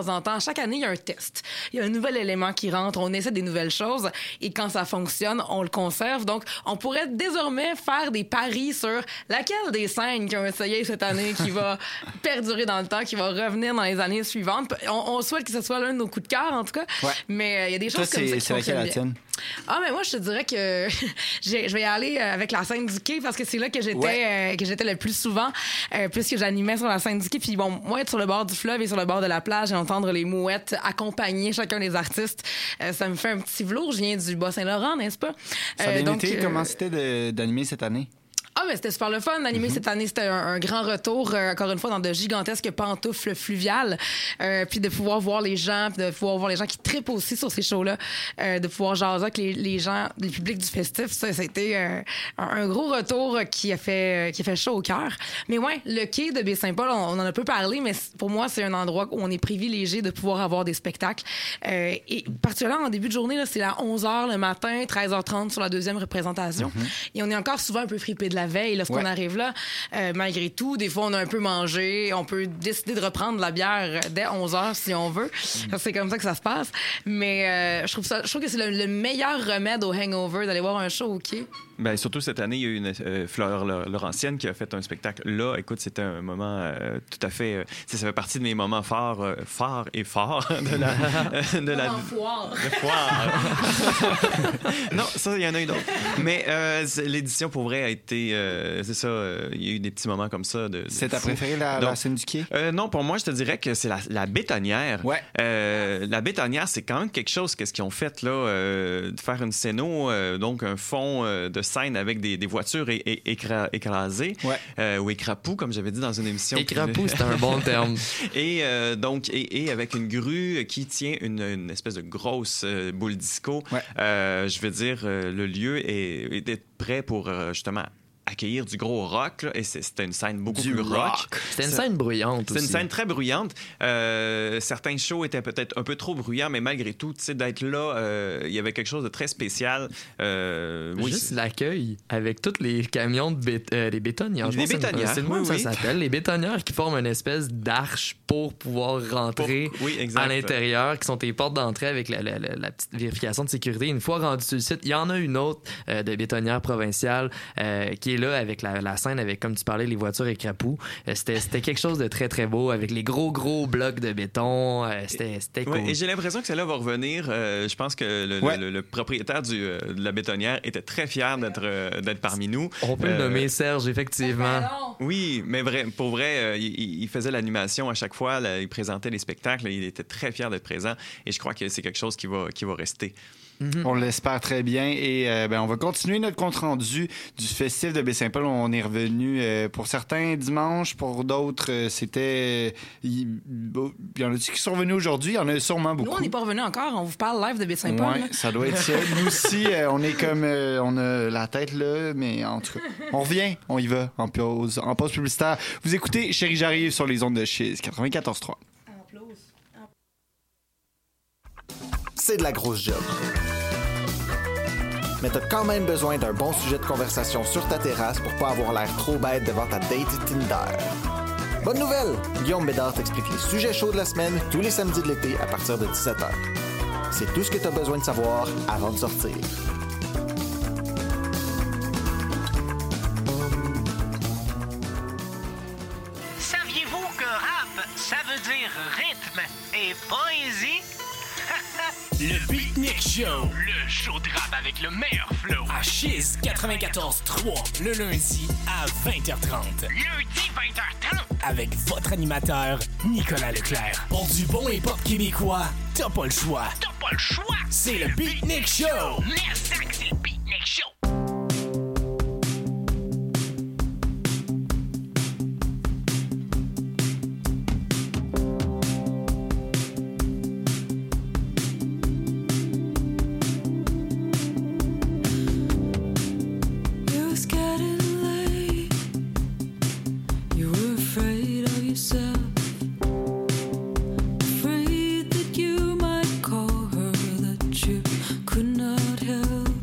chaque année, il y a un test. Il y a un nouvel élément qui rentre, on essaie des nouvelles choses et quand ça fonctionne, on le conserve. Donc, on pourrait désormais faire des paris sur laquelle des scènes qui ont essayé cette année qui va perdurer dans le temps, qui va revenir dans les années suivantes. On, on souhaite que ce soit l'un de nos coups de cœur, en tout cas. Ouais. Mais il euh, y a des choses Toi, comme ça qui c'est fonctionnent bien. la tienne? Ah, mais moi, je te dirais que je vais y aller avec la scène du quai parce que c'est là que j'étais ouais. euh, que j'étais le plus souvent, euh, plus que j'animais sur la scène du quai. Puis bon, moi, être sur le bord du fleuve et sur le bord de la plage et entendre les mouettes accompagner chacun des artistes, euh, ça me fait un petit velours. Je viens du Bas-Saint-Laurent, n'est-ce pas? Ça a bien euh, donc, été. euh, Comment c'était de, d'animer cette année? Ah, mais c'était super le fun d'animer mm-hmm. cette année. C'était un, un grand retour, euh, encore une fois, dans de gigantesques pantoufles fluviales. Euh, puis de pouvoir voir les gens, puis de pouvoir voir les gens qui trippent aussi sur ces shows-là. Euh, de pouvoir jaser avec les, les gens, le public du festif. Ça, ça a été euh, un, un gros retour qui a fait, qui a fait chaud au cœur. Mais ouais, le quai de Baie-Saint-Paul, on, on en a peu parlé, mais pour moi, c'est un endroit où on est privilégié de pouvoir avoir des spectacles. Euh, et particulièrement en début de journée, là, c'est à onze heures le matin, treize heures trente sur la deuxième représentation. Mm-hmm. Et on est encore souvent un peu fripé de la veille lorsqu'on ouais. arrive là. Euh, malgré tout, des fois, on a un peu mangé. On peut décider de reprendre de la bière dès onze heures si on veut. Mm. C'est comme ça que ça se passe. Mais euh, je trouve ça, je trouve que c'est le, le meilleur remède au hangover d'aller voir un show au quai. Ben, surtout cette année, il y a eu une euh, Fleur Laurentienne qui a fait un spectacle là. Écoute, c'était un moment euh, tout à fait... Euh, ça fait partie de mes moments forts, euh, forts et forts de la... Euh, de la foire. De foire. Non, ça, il y en a eu d'autres. Mais euh, l'édition, pour vrai, a été... Euh, c'est ça, euh, il y a eu des petits moments comme ça. De, de c'est ta fou. préférée, la, Donc, la scène du quai? Euh, non, pour moi, je te dirais que c'est la, la bétonnière. Ouais. Euh, la bétonnière, c'est quand même quelque chose qu'est-ce qu'ils ont fait, là, euh, de faire une scéno, euh, donc un fond euh, de scène avec des, des voitures é- é- écra- écrasées ouais. euh, ou écrapous, comme j'avais dit dans une émission. Écrapous, c'est un bon terme. Et euh, donc, et, et avec une grue qui tient une, une espèce de grosse euh, boule disco. Ouais. Euh, je veux dire, euh, le lieu est, est prêt pour euh, justement accueillir du gros rock, là, et c'était une scène beaucoup du plus rock. rock. C'était une scène bruyante C'était aussi. une scène très bruyante. Euh, certains shows étaient peut-être un peu trop bruyants, mais malgré tout, tu sais, d'être là, euh, il y avait quelque chose de très spécial. Euh, oui, Juste c'est... l'accueil avec tous les camions de bé- euh, les bétonnières. Les bétonnières, c'est le oui, ça oui. s'appelle. Les bétonnières qui forment une espèce d'arche pour pouvoir rentrer pour... oui, à l'intérieur, qui sont tes portes d'entrée avec la, la, la, la petite vérification de sécurité. Une fois rendu sur le site, il y en a une autre euh, de bétonnière provinciale euh, qui est là avec la, la scène avec, comme tu parlais, les voitures écrapous. Euh, c'était, c'était quelque chose de très, très beau avec les gros, gros blocs de béton. Euh, c'était, c'était cool. Ouais, et j'ai l'impression que celle-là va revenir. Euh, je pense que le, ouais. le, le, le propriétaire du, euh, de la bétonnière était très fier d'être, euh, d'être parmi nous. On peut euh, le nommer Serge, effectivement. Oui, mais vrai, pour vrai, euh, il, il faisait l'animation à chaque fois. Là, il présentait les spectacles. Il était très fier d'être présent. Et je crois que c'est quelque chose qui va, qui va rester. Mm-hmm. On l'espère très bien et euh, ben, on va continuer notre compte-rendu du festif de Baie-Saint-Paul. On est revenu euh, pour certains dimanche, pour d'autres euh, c'était... Il y en a-tu qui sont revenus aujourd'hui? Il y en a sûrement beaucoup. Nous, on n'est pas revenus encore. On vous parle live de Baie-Saint-Paul. Oui, ça doit être ça. Nous aussi, euh, on est comme... Euh, on a la tête là, mais en tout cas, on revient, on y va en pause, en pause publicitaire. Vous écoutez Chérie, j'arrive sur les ondes de Chiz quatre-vingt-quatorze trois. C'est de la grosse job. Mais t'as quand même besoin d'un bon sujet de conversation sur ta terrasse pour pas avoir l'air trop bête devant ta date Tinder. Bonne nouvelle! Guillaume Bédard t'explique les sujets chauds de la semaine tous les samedis de l'été à partir de dix-sept heures. C'est tout ce que t'as besoin de savoir avant de sortir. Saviez-vous que rap, ça veut dire rythme et poésie? Le Beatnik Show, le show de rap avec le meilleur flow. À Chiz quatre-vingt-quatorze trois, le lundi à vingt heures trente. Lundi vingt heures trente. Avec votre animateur, Nicolas Leclerc. Pour du bon hip-hop québécois, t'as pas le choix. T'as pas le choix. C'est le Beatnik Show. Merci, c'est le Beatnik Show. Afraid that you might call her that you could not help.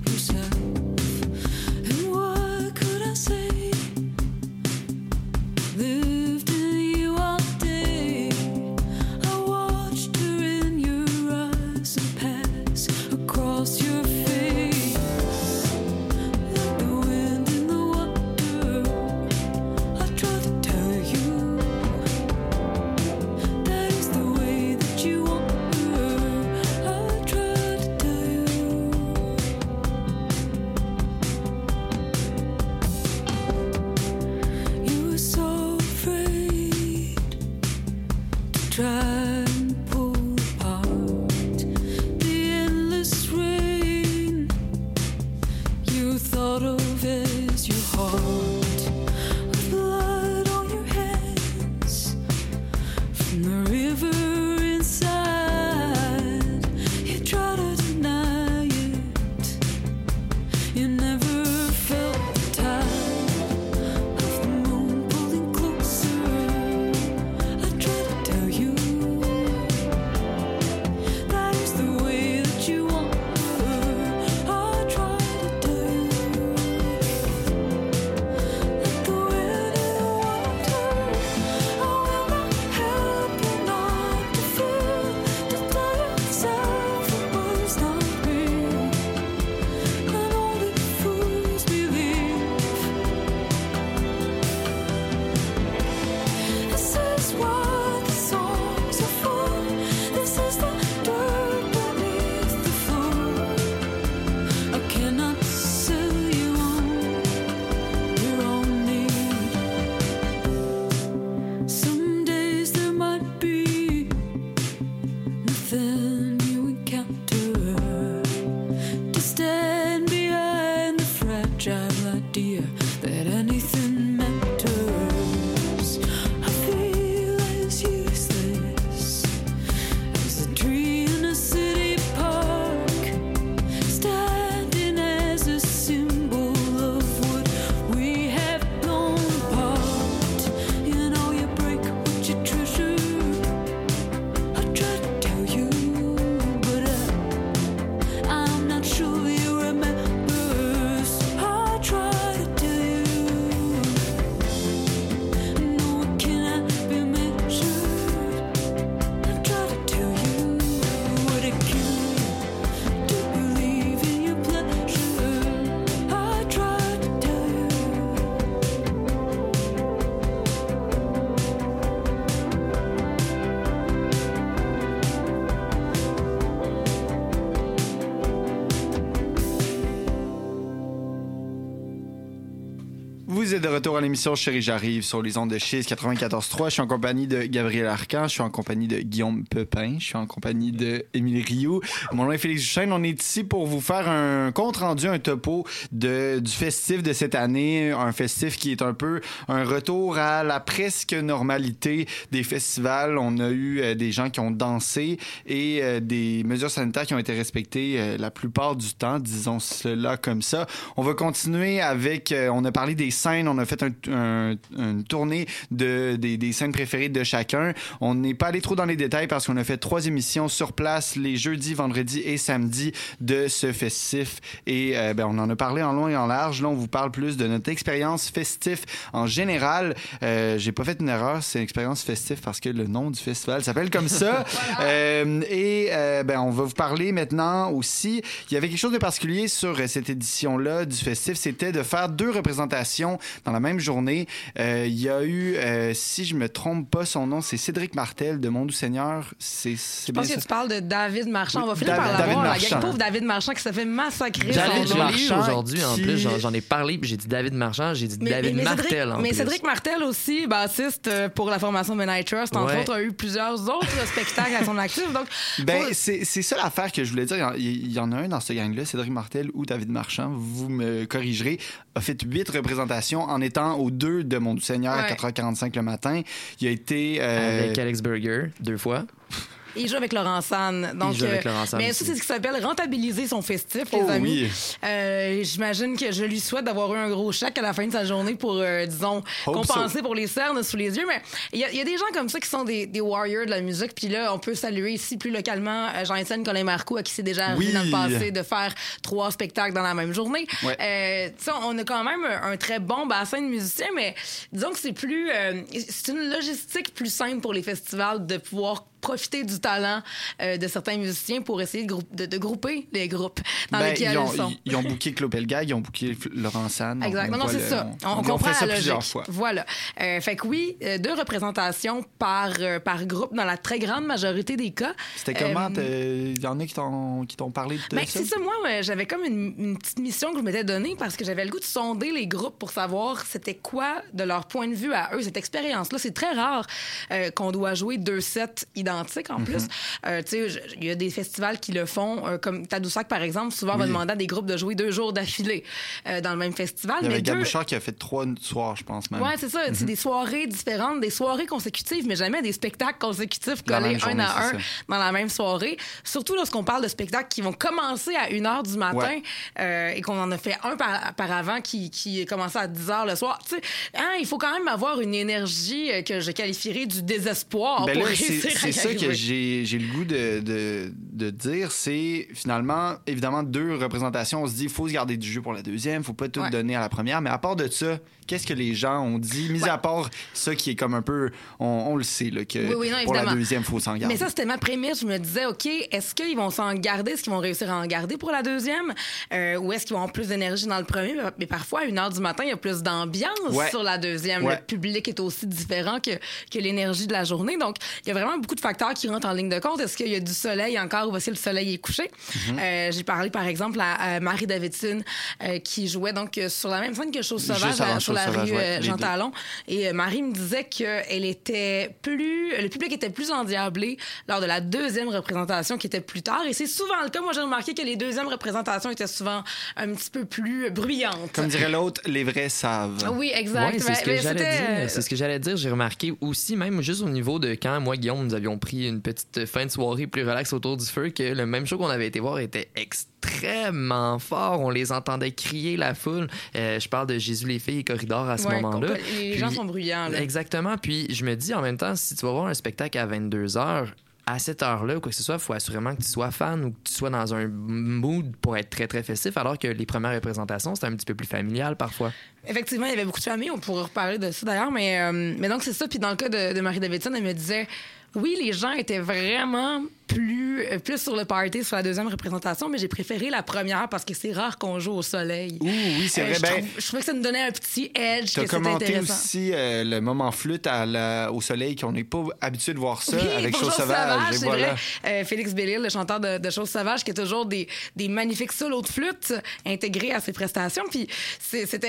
Vous êtes de retour à l'émission Chérie J'arrive sur les ondes de Chiz quatre-vingt-quatorze trois. Je suis en compagnie de Gabriel Arcan, je suis en compagnie de Guillaume Pepin, je suis en compagnie de Émilie Rioux. Mon nom est Félix Duchesne. On est ici pour vous faire un compte rendu, un topo de, du festif de cette année. Un festif qui est un peu un retour à la presque normalité des festivals. On a eu euh, des gens qui ont dansé et euh, des mesures sanitaires qui ont été respectées euh, la plupart du temps, disons cela comme ça. On va continuer avec, euh, on a parlé des scènes, on a fait un, un, une tournée de, des, des scènes préférées de chacun. On n'est pas allé trop dans les détails parce qu'on a fait trois émissions sur place les jeudis, vendredis et samedis de ce festif. Et euh, ben, on en a parlé en long et en large. Là, on vous parle plus de notre expérience festif en général. Euh, j'ai pas fait une erreur, c'est une expérience festif parce que le nom du festival s'appelle comme ça. voilà. euh, et euh, ben, on va vous parler maintenant aussi. Il y avait quelque chose de particulier sur cette édition-là du festif, c'était de faire deux représentations dans la même journée. Euh, il y a eu, euh, si je me trompe pas, son nom, c'est Cédric Martel de Mon Doux Seigneur. C'est, c'est je pense bien que ça. tu parles de David Marchand. On va finir David, par David l'avoir. Marchand. La pauvre David Marchand qui s'est fait massacrer. David son Marchand aujourd'hui, qui... en plus, j'en, j'en ai parlé, puis j'ai dit David Marchand, j'ai dit mais, David mais, mais Martel Cédric, en mais plus. Cédric Martel aussi, bassiste pour la formation Men I Trust, entre ouais. autres, a eu plusieurs autres spectacles à son actif. Donc, ben, faut... c'est, c'est ça l'affaire que je voulais dire. Il y en a un dans ce gang-là, Cédric Martel ou David Marchand, vous me corrigerez, a fait huit représentations en étant aux deux de Mon Doux Seigneur ouais. à quatre heures quarante-cinq le matin. Il a été... Euh... Avec Alex Burger, deux fois. Il joue avec Laurent San. Donc, il joue avec Laurent San mais aussi. ça, c'est ce qui s'appelle rentabiliser son festif, les oh, amis. Oui. Euh, j'imagine que je lui souhaite d'avoir eu un gros chèque à la fin de sa journée pour, euh, disons, Hope compenser so. pour les cernes sous les yeux. Mais il y, y a des gens comme ça qui sont des, des warriors de la musique. Puis là, on peut saluer ici plus localement Jean-Étienne Colin-Marcoux, à qui c'est déjà arrivé oui. dans le passé de faire trois spectacles dans la même journée. Ouais. Euh, on a quand même un, un très bon bassin de musiciens, mais disons que c'est plus... Euh, c'est une logistique plus simple pour les festivals de pouvoir profiter du talent euh, de certains musiciens pour essayer de, grou- de, de grouper les groupes dans ben, lesquels ils ont, ils sont. Ils ont booké Claude Pelgag, ils ont booké Laurent San. Exact. Non, non, c'est le, ça. On, on, on comprend fait ça la plusieurs logique. fois. Voilà. Euh, fait que oui, euh, deux représentations par, euh, par groupe dans la très grande majorité des cas. C'était comment? Euh, il y en a qui t'ont, qui t'ont parlé de ben, ça? C'est ça. Moi, ouais, j'avais comme une, une petite mission que je m'étais donnée parce que j'avais le goût de sonder les groupes pour savoir c'était quoi, de leur point de vue à eux, cette expérience-là. C'est très rare euh, qu'on doit jouer deux sets identiques en mm-hmm. plus. Euh, tu sais, il y a des festivals qui le font, euh, comme Tadoussac, par exemple, souvent oui. va demander à des groupes de jouer deux jours d'affilée euh, dans le même festival. Il y avait mais Gab deux... Bouchard qui a fait trois soirs, je pense même. Oui, c'est ça. Mm-hmm. C'est des soirées différentes, des soirées consécutives, mais jamais des spectacles consécutifs collés journée, un à un ça. dans la même soirée. Surtout lorsqu'on parle de spectacles qui vont commencer à une heure du matin ouais. euh, et qu'on en a fait un par, par avant qui, qui commençait à dix heures le soir. Tu sais, hein, il faut quand même avoir une énergie que je qualifierais du désespoir ben pour là, réussir c'est, à c'est y ça arriver. que j'ai, j'ai le goût de, de, de dire, c'est finalement, évidemment, deux représentations. On se dit, il faut se garder du jeu pour la deuxième, il faut pas tout ouais. donner à la première. Mais à part de ça, qu'est-ce que les gens ont dit, mis ouais. à part ça qui est comme un peu, on, on le sait, là, que oui, oui, non, pour la évidemment. deuxième, il faut s'en garder. Mais ça, c'était ma prémisse. Je me disais, OK, est-ce qu'ils vont s'en garder? Est-ce qu'ils vont réussir à en garder pour la deuxième? Euh, ou est-ce qu'ils vont avoir plus d'énergie dans le premier? Mais parfois, à une heure du matin, il y a plus d'ambiance ouais. sur la deuxième. Ouais. Le public est aussi différent que, que l'énergie de la journée. Donc, il y a vraiment beaucoup de facteurs qui rentrent en ligne de compte. Est-ce qu'il y a du soleil encore ou est-ce que le soleil est couché? Mm-hmm. Euh, j'ai parlé, par exemple, à, à Marie Davidson euh, qui jouait donc sur la même scène que Chose Sauvage euh, sur la sauvage, rue ouais, euh, Jean Talon. Et euh, Marie me disait qu'elle était plus... Le public était plus endiablé lors de la deuxième représentation qui était plus tard. Et c'est souvent le cas. Moi, j'ai remarqué que les deuxièmes représentations étaient souvent un petit peu plus bruyantes. Comme dirait l'autre, les vrais savent. Oui, exact. Ouais, c'est, mais, ce que mais j'allais c'était... dire. c'est ce que j'allais dire. J'ai remarqué aussi, même juste au niveau de quand moi, Guillaume, nous avions pris une petite fin de soirée plus relax autour du feu, que le même show qu'on avait été voir était extrêmement fort. On les entendait crier, la foule. Euh, je parle de Jésus, les filles et Corridor à ce ouais, moment-là. Les Puis, gens sont bruyants. Là. Exactement. Puis je me dis en même temps, si tu vas voir un spectacle à vingt-deux heures, à cette heure-là, ou quoi que ce soit, il faut assurément que tu sois fan ou que tu sois dans un mood pour être très, très festif, alors que les premières représentations, c'était un petit peu plus familial parfois. Effectivement, il y avait beaucoup de familles. On pourrait reparler de ça d'ailleurs. Mais, euh, mais donc, c'est ça. Puis dans le cas de, de Marie Davidson, elle me disait... Oui, les gens étaient vraiment plus, plus sur le party sur la deuxième représentation, mais j'ai préféré la première parce que c'est rare qu'on joue au soleil. Ouh, oui, c'est euh, vrai. Je, ben, trouve, je trouvais que ça nous donnait un petit edge. T'as que commenté c'était intéressant. aussi euh, le moment flûte à la, au soleil, qu'on n'est pas habitué de voir ça oui, avec Chose Chose Sauvage. Sauvage. C'est voilà. vrai. Euh, Félix Bellil, le chanteur de, de Chose Sauvage, qui a toujours des, des magnifiques solos de flûte intégrés à ses prestations. Puis c'est, c'était rare de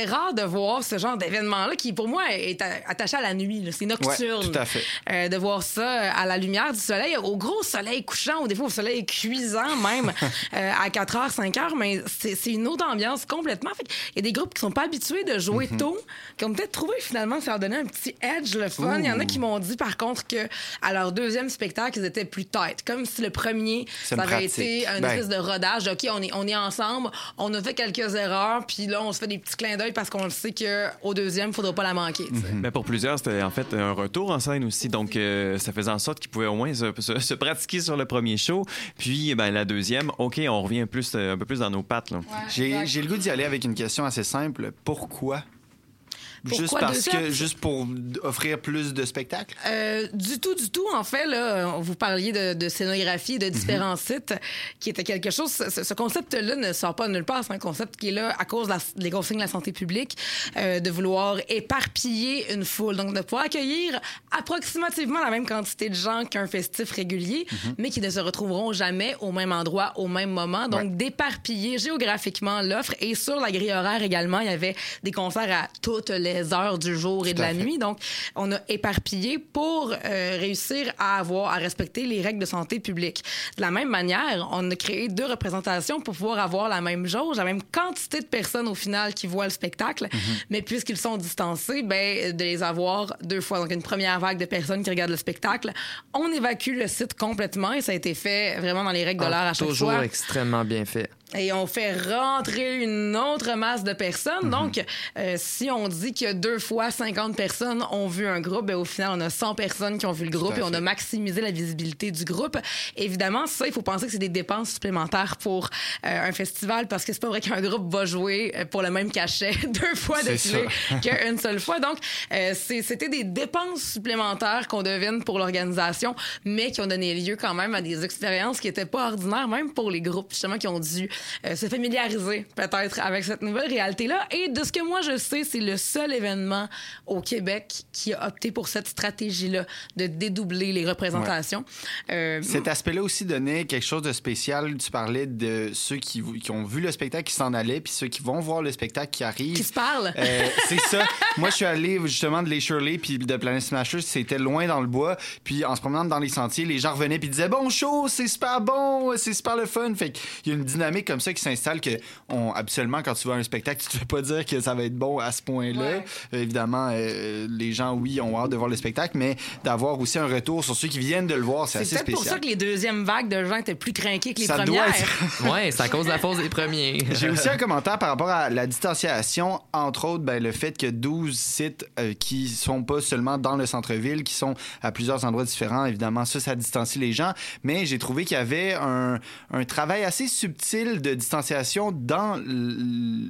voir ce genre d'événement-là qui, pour moi, est attaché à la nuit. Là. C'est nocturne. Ouais, tout à fait. Euh, de voir ça à la lumière du soleil, au gros soleil couchant, ou des fois au soleil cuisant même, euh, à quatre heures, cinq heures, mais c'est, c'est une autre ambiance complètement. Fait il y a des groupes qui sont pas habitués de jouer mm-hmm. tôt, qui ont peut-être trouvé finalement que ça leur donnait un petit edge, le fun. Il y en a qui m'ont dit, par contre, que à leur deuxième spectacle, ils étaient plus tight. Comme si le premier, c'est ça avait pratique. été une ben... espèce de rodage. OK, on est, on est ensemble, on a fait quelques erreurs, puis là, on se fait des petits clins d'œil parce qu'on le sait qu'au deuxième, il faudra pas la manquer. Mm-hmm. Mais pour plusieurs, c'était en fait un retour en scène aussi. Donc, euh, ça faisait en sorte qu'ils pouvaient au moins se, se, se pratiquer sur le premier show. Puis, ben, la deuxième, OK, on revient plus, un peu plus dans nos pattes. Là. Ouais, j'ai, j'ai le goût d'y aller avec une question assez simple. Pourquoi? Pourquoi juste parce deuxième? que juste pour offrir plus de spectacles? Euh, du tout, du tout. En fait, là, vous parliez de, de scénographie, de différents mm-hmm. sites, qui était quelque chose. Ce, ce concept-là ne sort pas de nulle part. C'est un concept qui est là à cause la, des consignes de la santé publique, euh, de vouloir éparpiller une foule, donc de pouvoir accueillir approximativement la même quantité de gens qu'un festif régulier, mm-hmm. mais qui ne se retrouveront jamais au même endroit, au même moment. Donc, ouais. d'éparpiller géographiquement l'offre. Et sur la grille horaire également, il y avait des concerts à toutes les heures du jour et Tout de la fait. nuit. Donc, on a éparpillé pour euh, réussir à avoir, à respecter les règles de santé publique. De la même manière, on a créé deux représentations pour pouvoir avoir la même jauge, la même quantité de personnes au final qui voient le spectacle, mm-hmm. mais puisqu'ils sont distancés, ben, de les avoir deux fois. Donc, une première vague de personnes qui regardent le spectacle. On évacue le site complètement et ça a été fait vraiment dans les règles de l'art à chaque toujours fois. Toujours extrêmement bien fait. Et on fait rentrer une autre masse de personnes. Mm-hmm. Donc, euh, si on dit que deux fois cinquante personnes ont vu un groupe, ben, au final, on a cent personnes qui ont vu le groupe et on a maximisé la visibilité du groupe. Évidemment, ça, il faut penser que c'est des dépenses supplémentaires pour euh, un festival parce que c'est pas vrai qu'un groupe va jouer pour le même cachet deux fois d'affilée qu'une seule fois. Donc, euh, c'est, c'était des dépenses supplémentaires qu'on devine pour l'organisation, mais qui ont donné lieu quand même à des expériences qui étaient pas ordinaires, même pour les groupes, justement, qui ont dû Euh, se familiariser peut-être avec cette nouvelle réalité-là. Et de ce que moi je sais, c'est le seul événement au Québec qui a opté pour cette stratégie-là de dédoubler les représentations. Ouais. Euh, Cet aspect-là aussi donnait quelque chose de spécial. Tu parlais de ceux qui, qui ont vu le spectacle qui s'en allaient, puis ceux qui vont voir le spectacle qui arrive. Qui se parlent. Euh, c'est ça. Moi, je suis allé justement de Les Shirley puis de Planet Smashers. C'était loin dans le bois. Puis en se promenant dans les sentiers, les gens revenaient puis disaient « Bon show, c'est super bon, c'est super le fun. » Fait qu'il y a une dynamique comme ça qui s'installe que on, habituellement quand tu vas à un spectacle tu te fais pas dire que ça va être bon à ce point-là. Ouais. Euh, évidemment euh, les gens oui ont hâte de voir le spectacle, mais d'avoir aussi un retour sur ceux qui viennent de le voir, c'est, c'est assez spécial. C'est peut-être pour ça que les deuxièmes vagues de gens étaient plus craqués que les ça premières. Doit... ouais, c'est à cause de la fausse des premiers. J'ai aussi un commentaire par rapport à la distanciation, entre autres ben, le fait que douze sites euh, qui sont pas seulement dans le centre-ville, qui sont à plusieurs endroits différents, évidemment ça ça distancie les gens, mais j'ai trouvé qu'il y avait un, un travail assez subtil de distanciation dans l...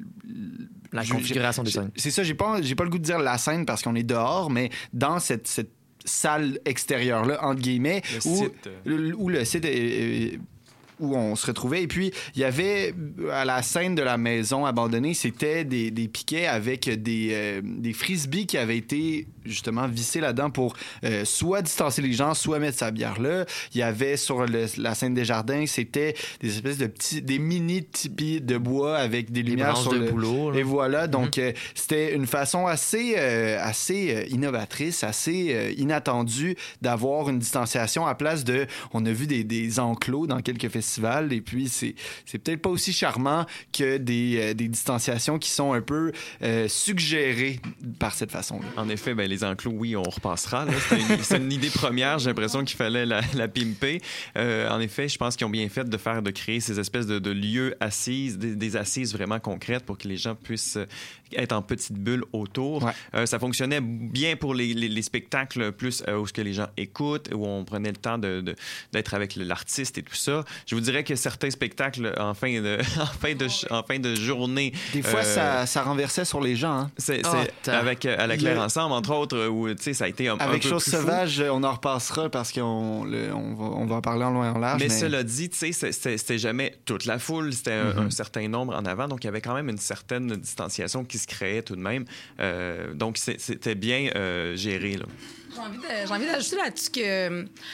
la configuration des scènes. C'est ça, j'ai pas, j'ai pas le goût de dire la scène parce qu'on est dehors, mais dans cette, cette salle extérieure-là, entre guillemets, le où, site. où le site est, est où on se retrouvait. Et puis, il y avait, à la scène de la maison abandonnée, c'était des, des piquets avec des, euh, des frisbees qui avaient été, justement, vissés là-dedans pour euh, soit distancer les gens, soit mettre sa bière là. Il y avait, sur le, la scène des jardins, c'était des espèces de petits, des mini tipis de bois avec des lumières des sur de le... boulot, là. Et voilà. Donc, mm-hmm. euh, c'était une façon assez, euh, assez innovatrice, assez euh, inattendue d'avoir une distanciation à place de... On a vu des, des enclos dans quelques festivals. Et puis, c'est, c'est peut-être pas aussi charmant que des, euh, des distanciations qui sont un peu euh, suggérées par cette façon-là. En effet, ben, les enclos, oui, on repassera. Là. C'est, une, c'est une idée première. J'ai l'impression qu'il fallait la, la pimper. Euh, en effet, je pense qu'ils ont bien fait de faire, de créer ces espèces de, de lieux assises, des, des assises vraiment concrètes pour que les gens puissent être en petite bulle autour. Ouais. Euh, ça fonctionnait bien pour les, les, les spectacles plus euh, où ce que les gens écoutent, où on prenait le temps de, de, d'être avec l'artiste et tout ça. Je vous dirais que certains spectacles en fin de, en fin de, en fin de journée... Des fois, euh, ça, ça renversait sur les gens. Hein? C'est, c'est oh, avec euh, à la Claire Ensemble, entre autres, où ça a été un, avec un peu Chose plus Sauvage, fou. On en repassera parce qu'on le, on va, on va en parler en loin et en large. Mais, mais... cela dit, c'était, c'était jamais toute la foule, c'était un, mm-hmm. un certain nombre en avant, donc il y avait quand même une certaine distanciation qui se créait tout de même. Euh, donc, c'est, c'était bien euh, géré. Là. J'ai envie, de, j'ai envie d'ajouter là-dessus que...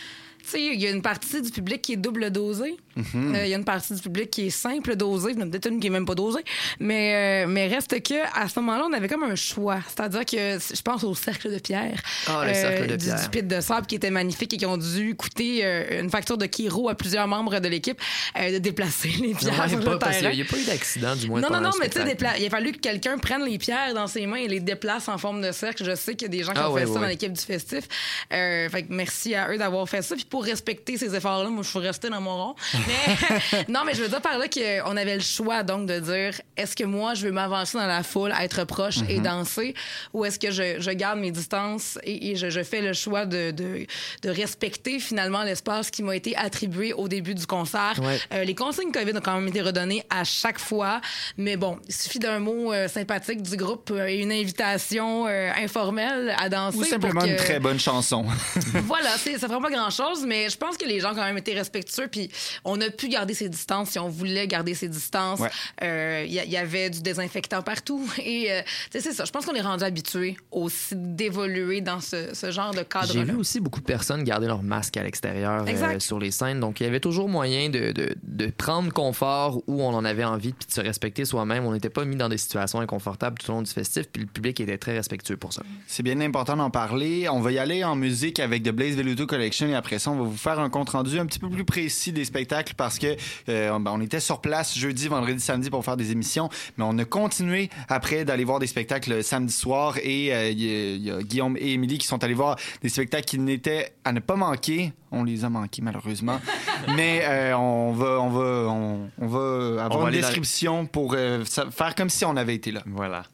tu sais, il y a une partie du public qui est double dosée. Il Mm-hmm. euh, y a une partie du public qui est simple dosée. Il y en a peut-être une qui est même pas dosée. Mais, euh, mais reste que à ce moment-là, on avait comme un choix. C'est-à-dire que je pense au Cercle de Pierre. Ah, le Cercle de du, Pierre. du pit de sable qui était magnifique et qui ont dû coûter euh, une facture de Kiro à plusieurs membres de l'équipe euh, de déplacer les pierres Ouais, sur pas, le parce qu'il terrain. n'y a pas eu d'accident, du moins. Non, non, pendant non, le mais tu sais, spectacle. dépla- il a fallu que quelqu'un prenne les pierres dans ses mains et les déplace en forme de cercle. Je sais qu'il y a des gens qui Ah, ont ouais, fait ça ouais. dans l'équipe du festif. Euh, fait que merci à eux d'avoir fait ça. Puis pour respecter ces efforts-là, moi, je suis restée dans mon rond. Mais non, mais je veux dire par là qu'on avait le choix, donc, de dire est-ce que moi, je veux m'avancer dans la foule, être proche et Mhm. danser, ou est-ce que je, je garde mes distances et, et je, je fais le choix de, de, de respecter finalement l'espace qui m'a été attribué au début du concert. Ouais. Euh, les consignes COVID ont quand même été redonnées à chaque fois, mais bon, il suffit d'un mot euh, sympathique du groupe euh, et une invitation euh, informelle à danser. Ou simplement pour que... une très bonne chanson. Voilà, c'est, ça prend pas grand-chose, mais je pense que les gens ont quand même été respectueux, puis on a pu garder ses distances si on voulait garder ses distances. Il Ouais. euh, y, y avait du désinfectant partout, et euh, tu sais, c'est ça. Je pense qu'on est rendu habitué aussi d'évoluer dans ce, ce genre de cadre-là. J'ai vu aussi beaucoup de personnes garder leur masque à l'extérieur Exact. euh, sur les scènes. Donc, il y avait toujours moyen de, de, de prendre confort où on en avait envie puis de se respecter soi-même. On n'était pas mis dans des situations inconfortables tout au long du festif puis le public était très respectueux pour ça. C'est bien important d'en parler. On va y aller en musique avec The Blaze Veluto Collection et après ça, on va vous faire un compte-rendu un petit peu plus précis des spectacles parce que euh, ben, on était sur place jeudi, vendredi, samedi pour faire des émissions, mais on a continué après d'aller voir des spectacles samedi soir et il euh, y, y a Guillaume et Émilie qui sont allés voir des spectacles qui n'étaient à ne pas manquer. On les a manqués malheureusement, mais euh, on va on va on, on va avoir On va une aller dans- description pour euh, ça- faire comme si on avait été là. Voilà.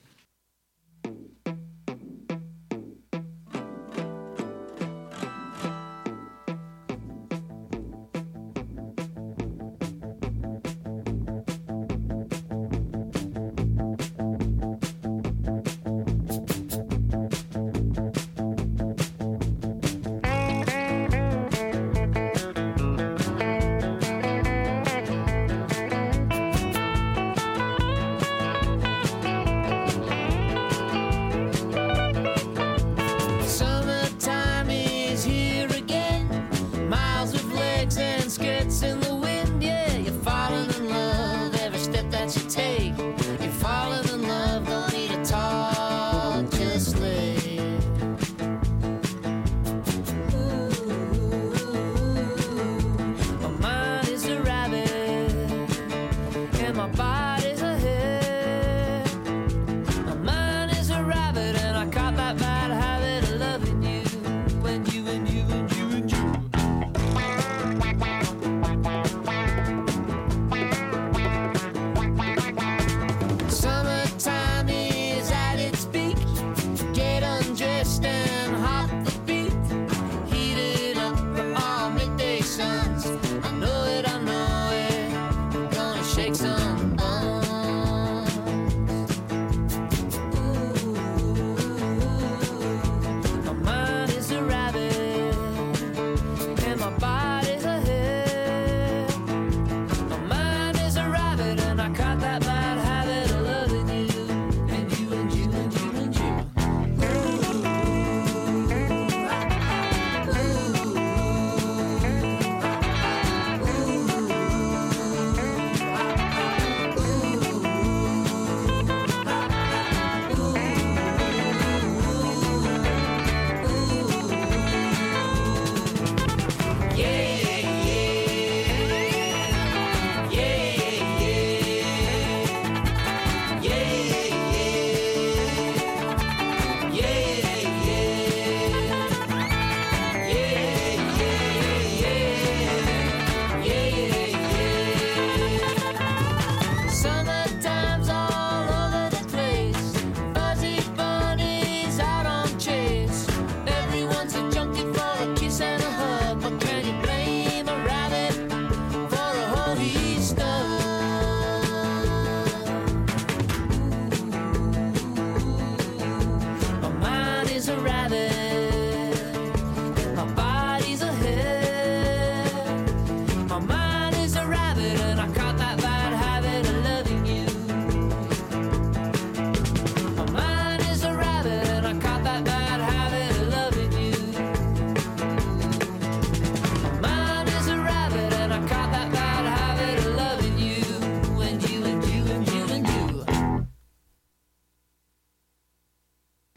Summertime is here again. Miles of legs and skirts in the wind. Yeah, you're falling in love every step that you take. You're falling in love, don't need a talk, just slay. My mind is a rabbit, and my body's a hare. My mind is a rabbit, and I caught that bad habit of loving you, and you, and you, and you, and you.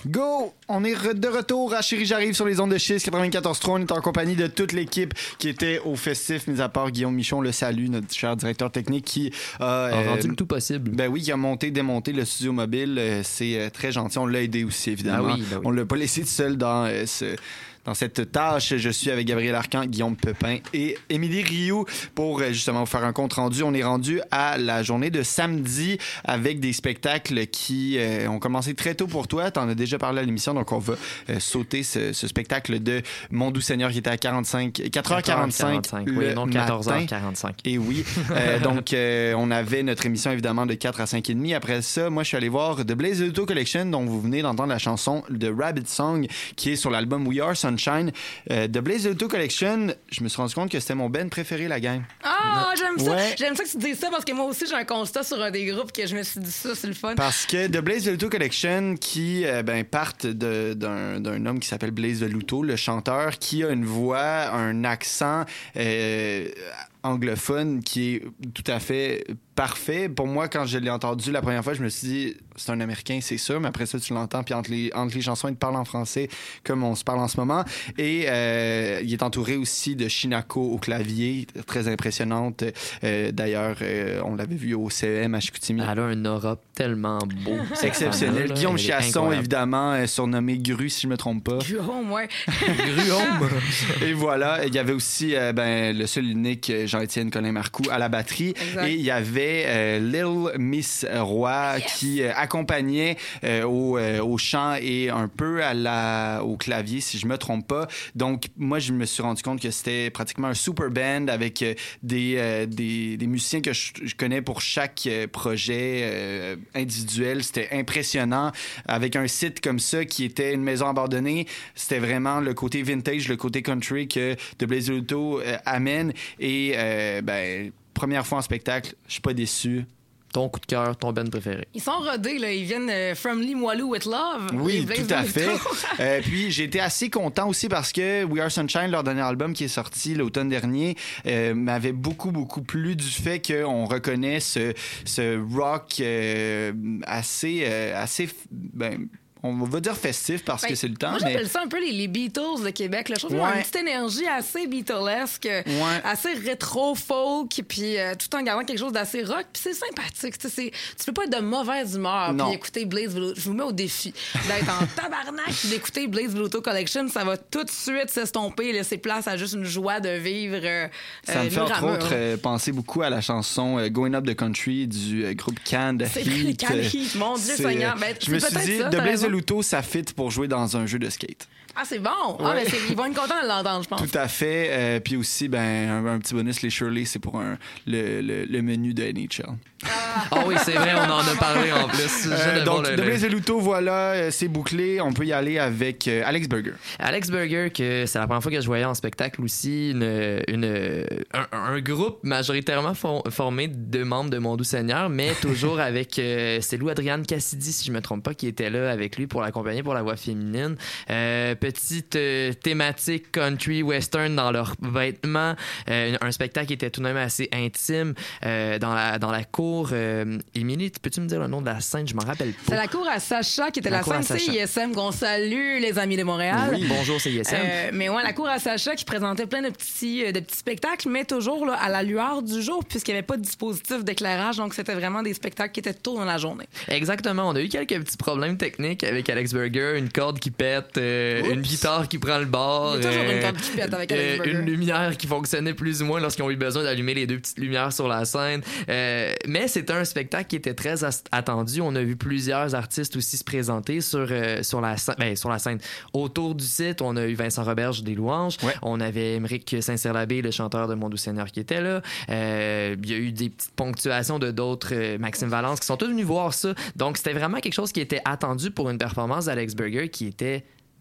Go! On est re- de retour à Chérie J'arrive sur les ondes de Chiz quatre-vingt-quatorze trois. On est en compagnie de toute l'équipe qui était au festif, mis à part Guillaume Michon, le salue, notre cher directeur technique qui a a rendu euh, le tout possible. Ben oui, qui a monté, démonté le studio mobile. Euh, c'est euh, très gentil. On l'a aidé aussi, évidemment. Ah oui, ben oui. On l'a pas laissé tout seul dans euh, ce... Dans cette tâche, je suis avec Gabriel Arcan, Guillaume Pepin et Émilie Rioux pour justement vous faire un compte rendu. On est rendu à la journée de samedi avec des spectacles qui euh, ont commencé très tôt pour toi. T'en as déjà parlé à l'émission, donc on va euh, sauter ce, ce spectacle de Mon Doux Seigneur qui était à quarante-cinq, quatre heures quarante-cinq le oui, non, quatorze heures matin. quarante-cinq. Et oui, euh, donc euh, on avait notre émission évidemment de quatre à cinq et demi. Après ça, moi je suis allé voir The Blaze Luto Collection, dont vous venez d'entendre la chanson de Rabbit Song qui est sur l'album We Are Sunshine. Euh, The Blaze Luto Collection, je me suis rendu compte que c'était mon band préféré, la gang. Ah, j'aime ça. Ouais. J'aime ça que tu dises ça parce que moi aussi, j'ai un constat sur un des groupes que je me suis dit ça, c'est le fun. Parce que The Blaze Luto Collection, qui euh, ben, partent de, d'un, d'un homme qui s'appelle Blaze Luto, le chanteur, qui a une voix, un accent euh, anglophone qui est tout à fait parfait. Pour moi, quand je l'ai entendu la première fois, je me suis dit, c'est un Américain, c'est sûr, mais après ça, tu l'entends, puis entre les, entre les chansons, il te parle en français comme on se parle en ce moment. Et euh, il est entouré aussi de Shinako au clavier, très impressionnante. Euh, d'ailleurs, euh, on l'avait vu au C E M à Chicoutimi. Elle a un aura tellement beau. C'est exceptionnel. Là, Guillaume elle est Chiasson, incroyable. évidemment, euh, surnommé Gru, si je me trompe pas. Gruhomme, ouais. Gruhomme. Et voilà, il y avait aussi euh, ben, le seul unique euh, Jean-Étienne Colin-Marcoux à la batterie. Exact. Et il y avait euh, Lil Miss Roy yes. qui euh, accompagnait euh, au, euh, au chant et un peu à la, au clavier, si je me trompe pas. Donc, moi, je me suis rendu compte que c'était pratiquement un super band avec euh, des, euh, des, des musiciens que je, je connais pour chaque euh, projet euh, individuel. C'était impressionnant. Avec un site comme ça qui était une maison abandonnée, c'était vraiment le côté vintage, le côté country que The Blaze Luto euh, amène. Et euh, ben, première fois en spectacle, je suis pas déçu. Ton coup de cœur, ton band préféré. Ils sont rodés, là. Ils viennent euh, From Limoilou with Love. Oui, tout à fait. euh, puis j'ai été assez content aussi parce que We Are Sunshine, leur dernier album qui est sorti l'automne dernier, euh, m'avait beaucoup, beaucoup plu du fait qu'on reconnaît ce, ce rock euh, assez, euh, assez, ben, on va dire festif parce ben, que c'est le temps. Moi, mais... j'appelle ça un peu les, les Beatles de Québec. Là. Je trouve qu'il y a une petite énergie assez Beatlesque, ouais. assez rétro-folk, puis euh, tout en gardant quelque chose d'assez rock. Puis c'est sympathique. C'est, tu peux pas être de mauvaise humeur puis écouter Blaze Luto. Je vous mets au défi d'être en tabarnak puis d'écouter Blaze Luto Collection. Ça va tout de suite s'estomper et laisser place à juste une joie de vivre. Euh, ça me fait entre autres euh, penser beaucoup à la chanson euh, Going Up the Country du euh, groupe Canned Heat. C'est vrai, Canned Heat. Mon Dieu Seigneur. Ben, je me suis dit, ça, de Blaze Luto, ça fit pour jouer dans un jeu de skate. Ah, c'est bon! Ouais. Ah, mais c'est, ils vont être contents de l'entendre, je pense. Tout à fait. Euh, puis aussi, ben, un, un petit bonus, les Shirley, c'est pour un, le, le, le menu de N H L. Ah oh oui, c'est vrai, on en a parlé en plus. Euh, donc, The Blaze Luto, voilà, euh, c'est bouclé. On peut y aller avec euh, Alex Burger. Alex Burger, que c'est la première fois que je voyais en spectacle aussi, une, une, un, un groupe majoritairement for, formé de membres de Mon Doux Seigneur, mais toujours avec, euh, c'est Lou Adriane Cassidy, si je me trompe pas, qui était là avec lui pour l'accompagner pour la voix féminine. Euh, petite euh, thématique country, western dans leurs vêtements. Euh, un spectacle qui était tout de même assez intime euh, dans, la, dans la cour. Euh, Émilie, peux-tu me dire le nom de la scène? Je m'en rappelle pas. C'est la cour à Sacha qui était la, la scène C I S M qu'on salue, les amis de Montréal. Oui, bonjour C I S M. Euh, mais ouais, la cour à Sacha qui présentait plein de petits, de petits spectacles, mais toujours là, à la lueur du jour, puisqu'il n'y avait pas de dispositif d'éclairage, donc c'était vraiment des spectacles qui étaient tôt dans la journée. Exactement. On a eu quelques petits problèmes techniques avec Alex Burger, une corde qui pète, euh, une guitare qui prend le bord. Il y a toujours euh, une corde qui pète avec Alex Burger. Une lumière qui fonctionnait plus ou moins lorsqu'ils ont eu besoin d'allumer les deux petites lumières sur la scène. Euh, mais c'était un spectacle qui était très attendu. On a vu plusieurs artistes aussi se présenter sur, euh, sur, la, ben, sur la scène. Autour du site, on a eu Vincent Roberge des Louanges. Ouais. On avait Émeric Saint-Cyr-Labbé, le chanteur de Mon Doux Seigneur, qui était là. Euh, il y a eu des petites ponctuations de d'autres, euh, Maxime Valence, qui sont tous venus voir ça. Donc, c'était vraiment quelque chose qui était attendu pour une performance d'Alex Burger qui était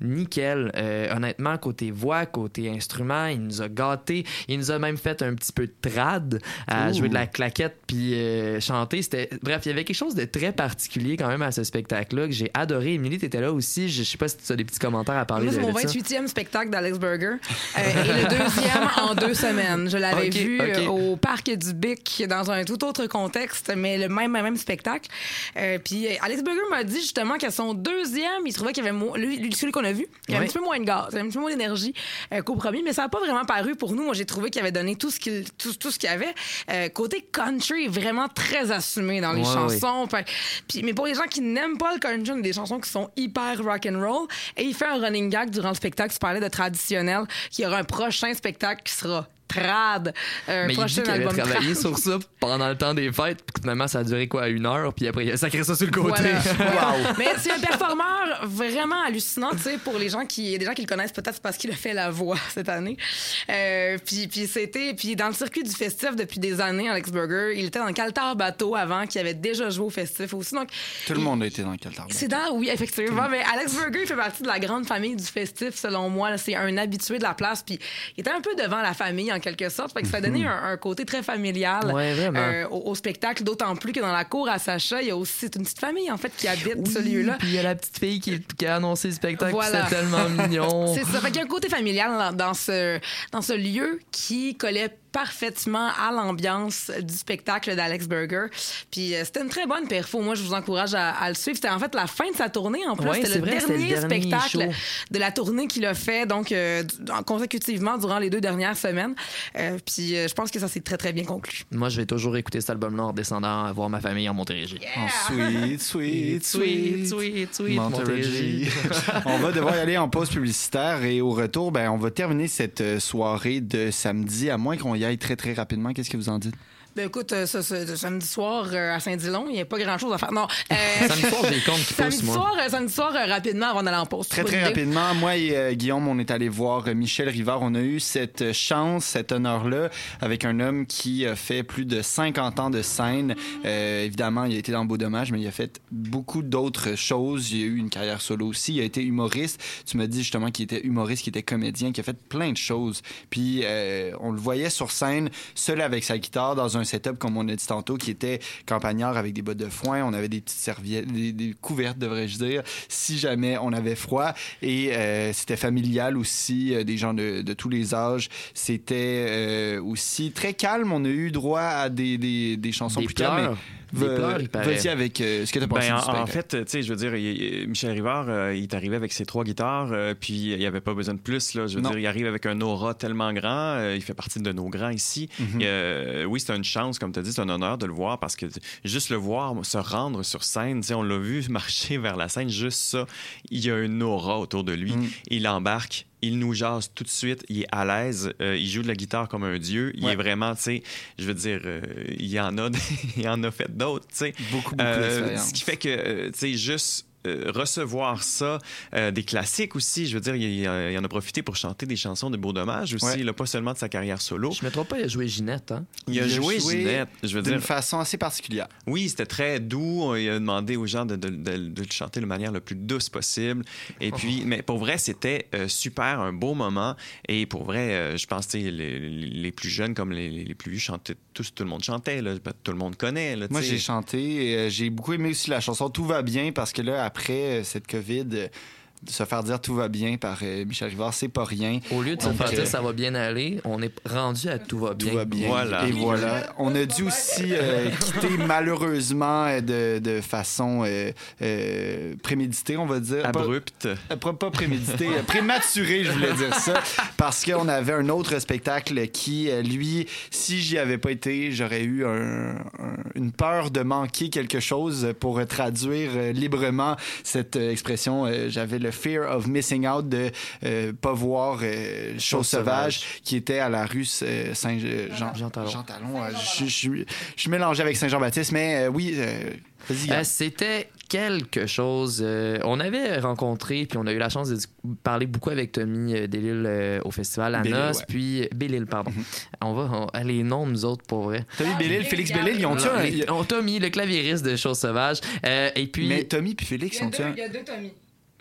nickel. Euh, honnêtement, côté voix, côté instrument, il nous a gâtés. Il nous a même fait un petit peu de trad à Ouh. jouer de la claquette puis euh, chanter. C'était... Bref, il y avait quelque chose de très particulier quand même à ce spectacle-là que j'ai adoré. Émilie, t'étais là aussi. Je sais pas si tu as des petits commentaires à parler. Moi, c'est de, mon de vingt-huitième spectacle d'Alex Burger euh, et le deuxième en deux semaines. Je l'avais okay, vu okay. au Parc du Bic dans un tout autre contexte, mais le même, même spectacle. Euh, puis Alex Burger m'a dit justement qu'à son deuxième, il trouvait qu'il y avait mo- lui, celui qu'on a vu, il y avait ouais. un petit peu moins de gaz, il y avait un petit peu moins d'énergie euh, qu'au premier, mais ça n'a pas vraiment paru pour nous. Moi, j'ai trouvé qu'il avait donné tout ce qu'il, tout, tout ce qu'il y avait. Euh, côté country, vraiment très assumé dans les ouais, chansons. Ouais. Puis, mais pour les gens qui n'aiment pas le country, on a des chansons qui sont hyper rock and roll. Et il fait un running gag durant le spectacle. Tu parlais de traditionnel, qu'il y aura un prochain spectacle qui sera trad. Euh, mais il dit qu'il avait travaillé sur ça pendant le temps des fêtes. Puis finalement, ça a duré quoi, une heure? Puis après, il a sacré ça sur le côté. Voilà. Wow. Mais c'est un performeur vraiment hallucinant, tu sais, pour les gens qui... Il y a des gens qui le connaissent peut-être parce qu'il a fait la voix cette année. Euh, puis, puis c'était... Puis dans le circuit du festif depuis des années, Alex Burger, il était dans le Caltar Bateau avant, qui avait déjà joué au festif aussi. Donc, tout le il... monde a été dans le Caltar Bateau. C'est dans... Oui, effectivement. Mais Alex Burger, il fait partie de la grande famille du festif, selon moi. Là, c'est un habitué de la place. Puis il était un peu devant la famille, en quelque sorte. Fait que ça a donné un, un côté très familial ouais, euh, au, au spectacle, d'autant plus que dans la cour à Sacha, il y a aussi une petite famille, en fait, qui habite oui, ce lieu-là. Puis il y a la petite fille qui, qui a annoncé le spectacle, voilà. C'est tellement mignon. C'est ça. Fait qu'il y a un côté familial dans, dans, ce, dans ce lieu qui collait parfaitement à l'ambiance du spectacle d'Alex Burger. Puis euh, c'était une très bonne perfo. Moi, je vous encourage à, à le suivre. C'était en fait la fin de sa tournée. En plus, ouais, c'était, le vrai, dernier c'était le dernier spectacle show. De la tournée qu'il a fait, donc euh, consécutivement durant les deux dernières semaines. Euh, puis euh, je pense que ça s'est très, très bien conclu. Moi, je vais toujours écouter cet album-là en descendant voir ma famille en Montérégie. Yeah! Oh, sweet, sweet, sweet, sweet, sweet, Montérégie. On va devoir y aller en pause publicitaire et au retour, ben, on va terminer cette soirée de samedi, à moins qu'on y aille très, très rapidement. Qu'est-ce que vous en dites? Ben écoute, euh, ce, ce, ce samedi soir euh, à Saint-Dillon, il n'y a pas grand-chose à faire. Non. Euh, samedi soir, j'ai les comptes qui poussent, moi. Soir, euh, samedi soir, euh, rapidement, avant d'aller en pause. Très, très rapidement. Moi et euh, Guillaume, on est allé voir euh, Michel Rivard. On a eu cette chance, cet honneur-là, avec un homme qui a fait plus de cinquante ans de scène. Euh, évidemment, il a été dans Beau Dommage, mais il a fait beaucoup d'autres choses. Il a eu une carrière solo aussi. Il a été humoriste. Tu m'as dit justement qu'il était humoriste, qu'il était comédien, qu'il a fait plein de choses. Puis, euh, on le voyait sur scène, seul avec sa guitare, dans un setup, comme on a dit tantôt, qui était campagnard avec des bottes de foin. On avait des petites serviettes, des, des couvertes, devrais-je dire, si jamais on avait froid. Et euh, c'était familial aussi, euh, des gens de, de tous les âges. C'était euh, aussi très calme. On a eu droit à des, des, des chansons des plus calmes. Des pleurs, il paraît. Vas-y avec euh, ce que tu as pensé ben, du en, spectacle. en fait, tu sais, je veux dire, il, Michel Rivard, euh, il est arrivé avec ses trois guitares, euh, puis il n'y avait pas besoin de plus. Là, je veux non. dire, il arrive avec un aura tellement grand. Euh, il fait partie de nos grands ici. Mm-hmm. Et, euh, oui, c'est une chance, comme tu as dit, c'est un honneur de le voir parce que juste le voir se rendre sur scène, tu sais, on l'a vu marcher vers la scène, juste ça, il y a une aura autour de lui. Mm. Il embarque. Il nous jase tout de suite, il est à l'aise, euh, il joue de la guitare comme un dieu, il ouais. est vraiment, tu sais, je veux dire, euh, il y en a, il en a fait d'autres, tu sais. Beaucoup, beaucoup euh, d'expérience. Ce qui fait que, euh, tu sais, juste Euh, recevoir ça, euh, des classiques aussi, je veux dire, il, il, il en a profité pour chanter des chansons de Beau Dommage aussi, ouais. là, pas seulement de sa carrière solo. Je me trompe pas, il a joué Ginette, hein? Il a, il a joué, joué Ginette, je veux d'une dire. façon assez particulière. Oui, c'était très doux, il a demandé aux gens de, de, de, de le chanter de manière la plus douce possible, et puis, oh. mais pour vrai, c'était euh, super, un beau moment, et pour vrai, euh, je pense, tu sais, les, les plus jeunes comme les, les plus vieux chantaient, tous, tout le monde chantait, là, tout le monde connaît. Là, moi, j'ai chanté, et, euh, j'ai beaucoup aimé aussi la chanson « Tout va bien » parce que là, après cette COVID, de se faire dire tout va bien par euh, Michel Rivard, c'est pas rien. Au lieu de Donc, se faire dire euh, ça va bien aller, on est rendu à tout va bien. Tout va bien. Voilà. Et voilà. On a dû aussi euh, quitter malheureusement de, de façon euh, euh, préméditée, on va dire. Abrupte. Pas, pas, pas préméditée, prématurée, je voulais dire ça. Parce qu'on avait un autre spectacle qui, lui, si j'y avais pas été, j'aurais eu un, un, une peur de manquer quelque chose pour traduire euh, librement cette euh, expression. Euh, j'avais le fear of missing out de euh, pas voir euh, Chose sauvage, qui était à la rue euh, Saint-Jean. Jean Talon. Jean Talon. Euh, je, je, je mélangeais avec Saint-Jean-Baptiste, mais euh, oui, euh, vas-y. Euh, c'était quelque chose. Euh, on avait rencontré, puis on a eu la chance de parler beaucoup avec Tommy euh, Delisle euh, au festival à Noces, ouais. puis Bellil, pardon. Mm-hmm. On va, on, les noms, nous autres, pour vrai. Tommy Bellil, Félix Bellil, ils ont tué un... Les, on, Tommy, le claviériste de Chose sauvage. Euh, et puis... Mais Tommy puis Félix, ils ont tué un... Il y a deux Tommy.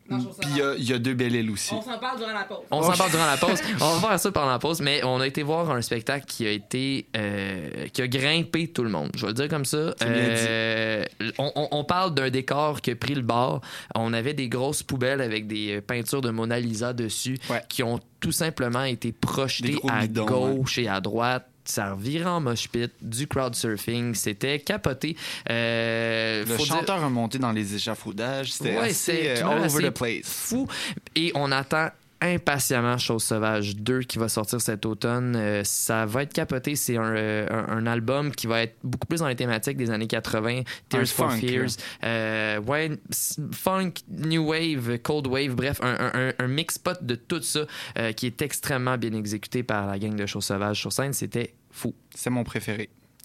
Puis il y a, y a deux Belle-Île aussi. On s'en parle durant la pause. On s'en parle durant la pause. On va faire ça pendant la pause, mais on a été voir un spectacle qui a été euh, qui a grimpé tout le monde. Je vais le dire comme ça. Euh, on, on, on parle d'un décor qui a pris le bord. On avait des grosses poubelles avec des peintures de Mona Lisa dessus ouais. qui ont tout simplement été projetées à bidons, gauche ouais. et à droite. Ça revirait en mosh pit, du crowd surfing, c'était capoté. Euh, le chanteur dire... a monté dans les échafaudages, c'était ouais, assez c'est uh, all over the place. Fou. Et on attend impatiemment Chose Sauvage deux qui va sortir cet automne. Euh, ça va être capoté. C'est un, euh, un, un album qui va être beaucoup plus dans les thématiques des années quatre-vingts. Tears for funk, Fears. Euh, ouais, funk, new wave, cold wave. Bref, un, un, un mix-pot de tout ça euh, qui est extrêmement bien exécuté par la gang de Chose Sauvage sur scène. C'était fou. C'est mon préféré.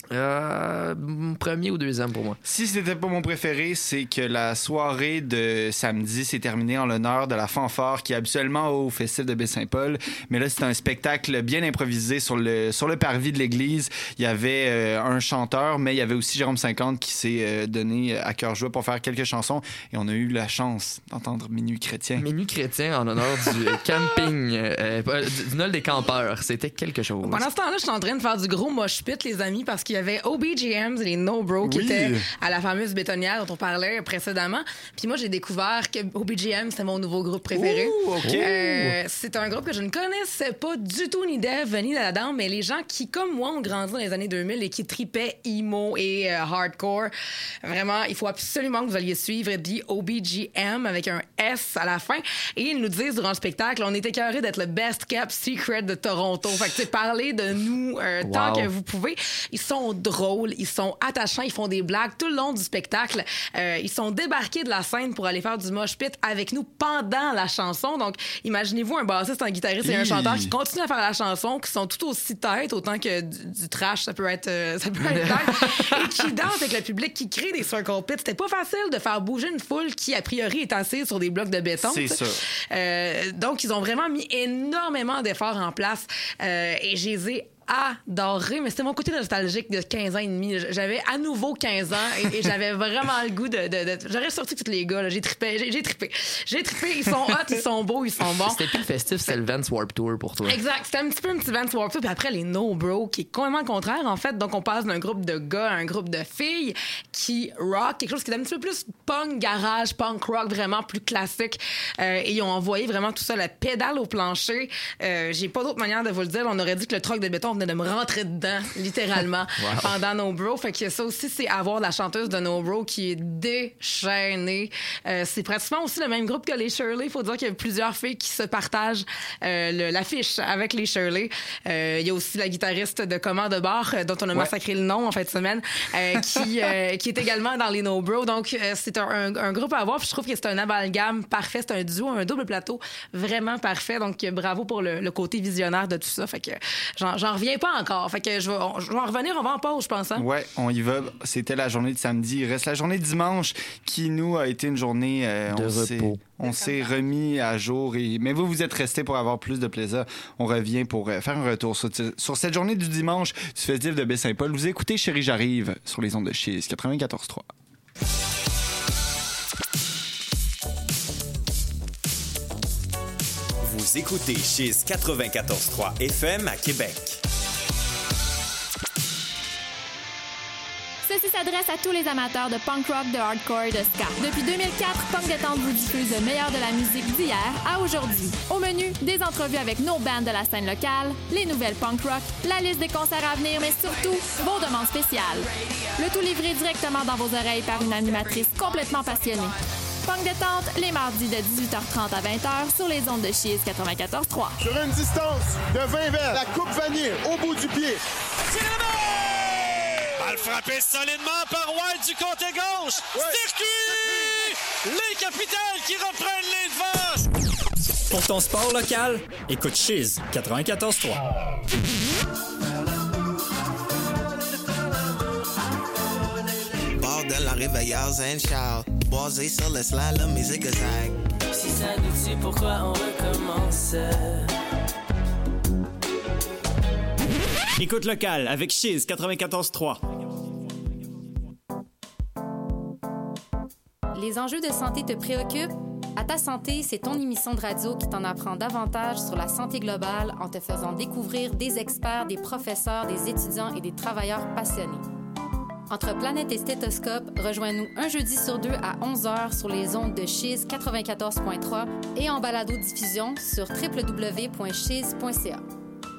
Euh, premier ou deuxième pour moi. Si c'était pas mon préféré, c'est que la soirée de samedi s'est terminée en l'honneur de la fanfare qui est habituellement au Festival de Baie-Saint-Paul. Mais là, c'était un spectacle bien improvisé sur le, sur le parvis de l'église. Il y avait euh, un chanteur, mais il y avait aussi Jérôme cinquante qui s'est euh, donné à cœur joie pour faire quelques chansons. Et on a eu la chance d'entendre Minuit chrétien. Minuit chrétien en honneur du camping, euh, du, du Nol des campeurs. C'était quelque chose. Pendant ce temps-là, je suis en train de faire du gros mosh pit, les amis, parce qu'il y avait O B G Ms, les No Bro, qui oui. étaient à la fameuse bétonnière dont on parlait précédemment. Puis moi, j'ai découvert que O B G M, c'était mon nouveau groupe préféré. Ouh, okay. euh, c'est un groupe que je ne connaissais pas du tout, ni d'Eve, ni d'Adam, mais les gens qui, comme moi, ont grandi dans les années deux mille et qui tripaient emo et euh, hardcore, vraiment, il faut absolument que vous alliez suivre The O B G M avec un S à la fin. Et ils nous disent durant le spectacle, on est écœurés d'être le best kept secret de Toronto. Fait que, tu sais, parlez de nous euh, wow. tant que vous pouvez. Ils sont drôles, ils sont attachants, ils font des blagues tout le long du spectacle. Euh, ils sont débarqués de la scène pour aller faire du mosh pit avec nous pendant la chanson. Donc, imaginez-vous un bassiste, un guitariste et un chanteur qui continuent à faire la chanson, qui sont tout aussi têtes, autant que du, du trash, ça peut être, euh, ça peut être tête, et qui dansent avec le public, qui crée des circle pits. C'était pas facile de faire bouger une foule qui, a priori, est assise sur des blocs de béton. C'est ça. Euh, donc, ils ont vraiment mis énormément d'efforts en place euh, et je les ai adoré, mais c'était mon côté nostalgique de quinze ans et demi. J'avais à nouveau quinze ans et, et j'avais vraiment le goût de... de, de... J'aurais sorti tous les gars, là. J'ai trippé, j'ai, j'ai trippé. J'ai trippé, ils sont hot, ils sont beaux, ils sont bons. C'était plus le festif, c'était le Vans Warped Tour pour toi. Exact, c'était un petit peu un petit Vans Warped Tour, puis après les No Bro, qui est complètement le contraire, en fait. Donc, on passe d'un groupe de gars à un groupe de filles qui rock, quelque chose qui est un petit peu plus punk, garage, punk rock, vraiment plus classique. Euh, et ils ont envoyé vraiment tout ça, la pédale au plancher. Euh, j'ai pas d'autre manière de vous le dire. On aurait dit que le truck de béton venait de me rentrer dedans, littéralement, wow. pendant No Bro. Fait que ça aussi, c'est avoir la chanteuse de No Bro qui est déchaînée. Euh, c'est pratiquement aussi le même groupe que les Shirley. Il faut dire qu'il y a plusieurs filles qui se partagent euh, le, l'affiche avec les Shirley. Euh, il y a aussi la guitariste de Comment de Bar, euh, dont on a ouais. massacré le nom en fin de semaine, euh, qui, euh, qui est également dans les No Bro. Donc, euh, c'est un, un, un groupe à voir. Puis je trouve que c'est un amalgame parfait. C'est un duo, un double plateau vraiment parfait. Donc, bravo pour le, le côté visionnaire de tout ça. Fait que j'en, j'en reviens pas encore. Fait que je vais, on, je vais en revenir, on va en pause, je pense. Hein? Ouais, on y va. C'était la journée de samedi. Il reste la journée de dimanche qui, nous, a été une journée... Euh, de on repos. S'est, on s'est remis à jour. Et... Mais vous, vous êtes restés pour avoir plus de plaisir. On revient pour euh, faire un retour sur, sur cette journée du dimanche du Festival de Baie-Saint-Paul. Vous écoutez Chérie, j'arrive sur les ondes de Chiz quatre-vingt-quatorze trois. Vous écoutez Chiz quatre-vingt-quatorze trois F M à Québec. Ceci s'adresse à tous les amateurs de punk rock, de hardcore et de ska. Depuis deux mille quatre, Punk Détente vous diffuse le meilleur de la musique d'hier à aujourd'hui. Au menu, des entrevues avec nos bands de la scène locale, les nouvelles punk rock, la liste des concerts à venir, mais surtout, vos demandes spéciales. Le tout livré directement dans vos oreilles par une animatrice complètement passionnée. Punk Détente, les mardis de dix-huit heures trente à vingt heures sur les ondes de Chiz quatre-vingt-quatorze trois. Sur une distance de vingt verres, la coupe vanille au bout du pied. Balle frappée solidement par White du côté gauche. Ouais. Circuit! Les Capitales qui reprennent les devants. Pour ton sport local, écoute Chiz quatre-vingt-quatorze trois. Bord de la réveillère Saint-Charles, basé sur le slalom et zigzag. Si ça nous tue, pourquoi on recommence? Écoute local avec Chiz quatre-vingt-quatorze trois. Les enjeux de santé te préoccupent? À ta santé, c'est ton émission de radio qui t'en apprend davantage sur la santé globale en te faisant découvrir des experts, des professeurs, des étudiants et des travailleurs passionnés. Entre Planète et Stéthoscope, rejoins-nous un jeudi sur deux à onze heures sur les ondes de Chiz quatre-vingt-quatorze point trois et en balado-diffusion sur w w w point chiz point c a.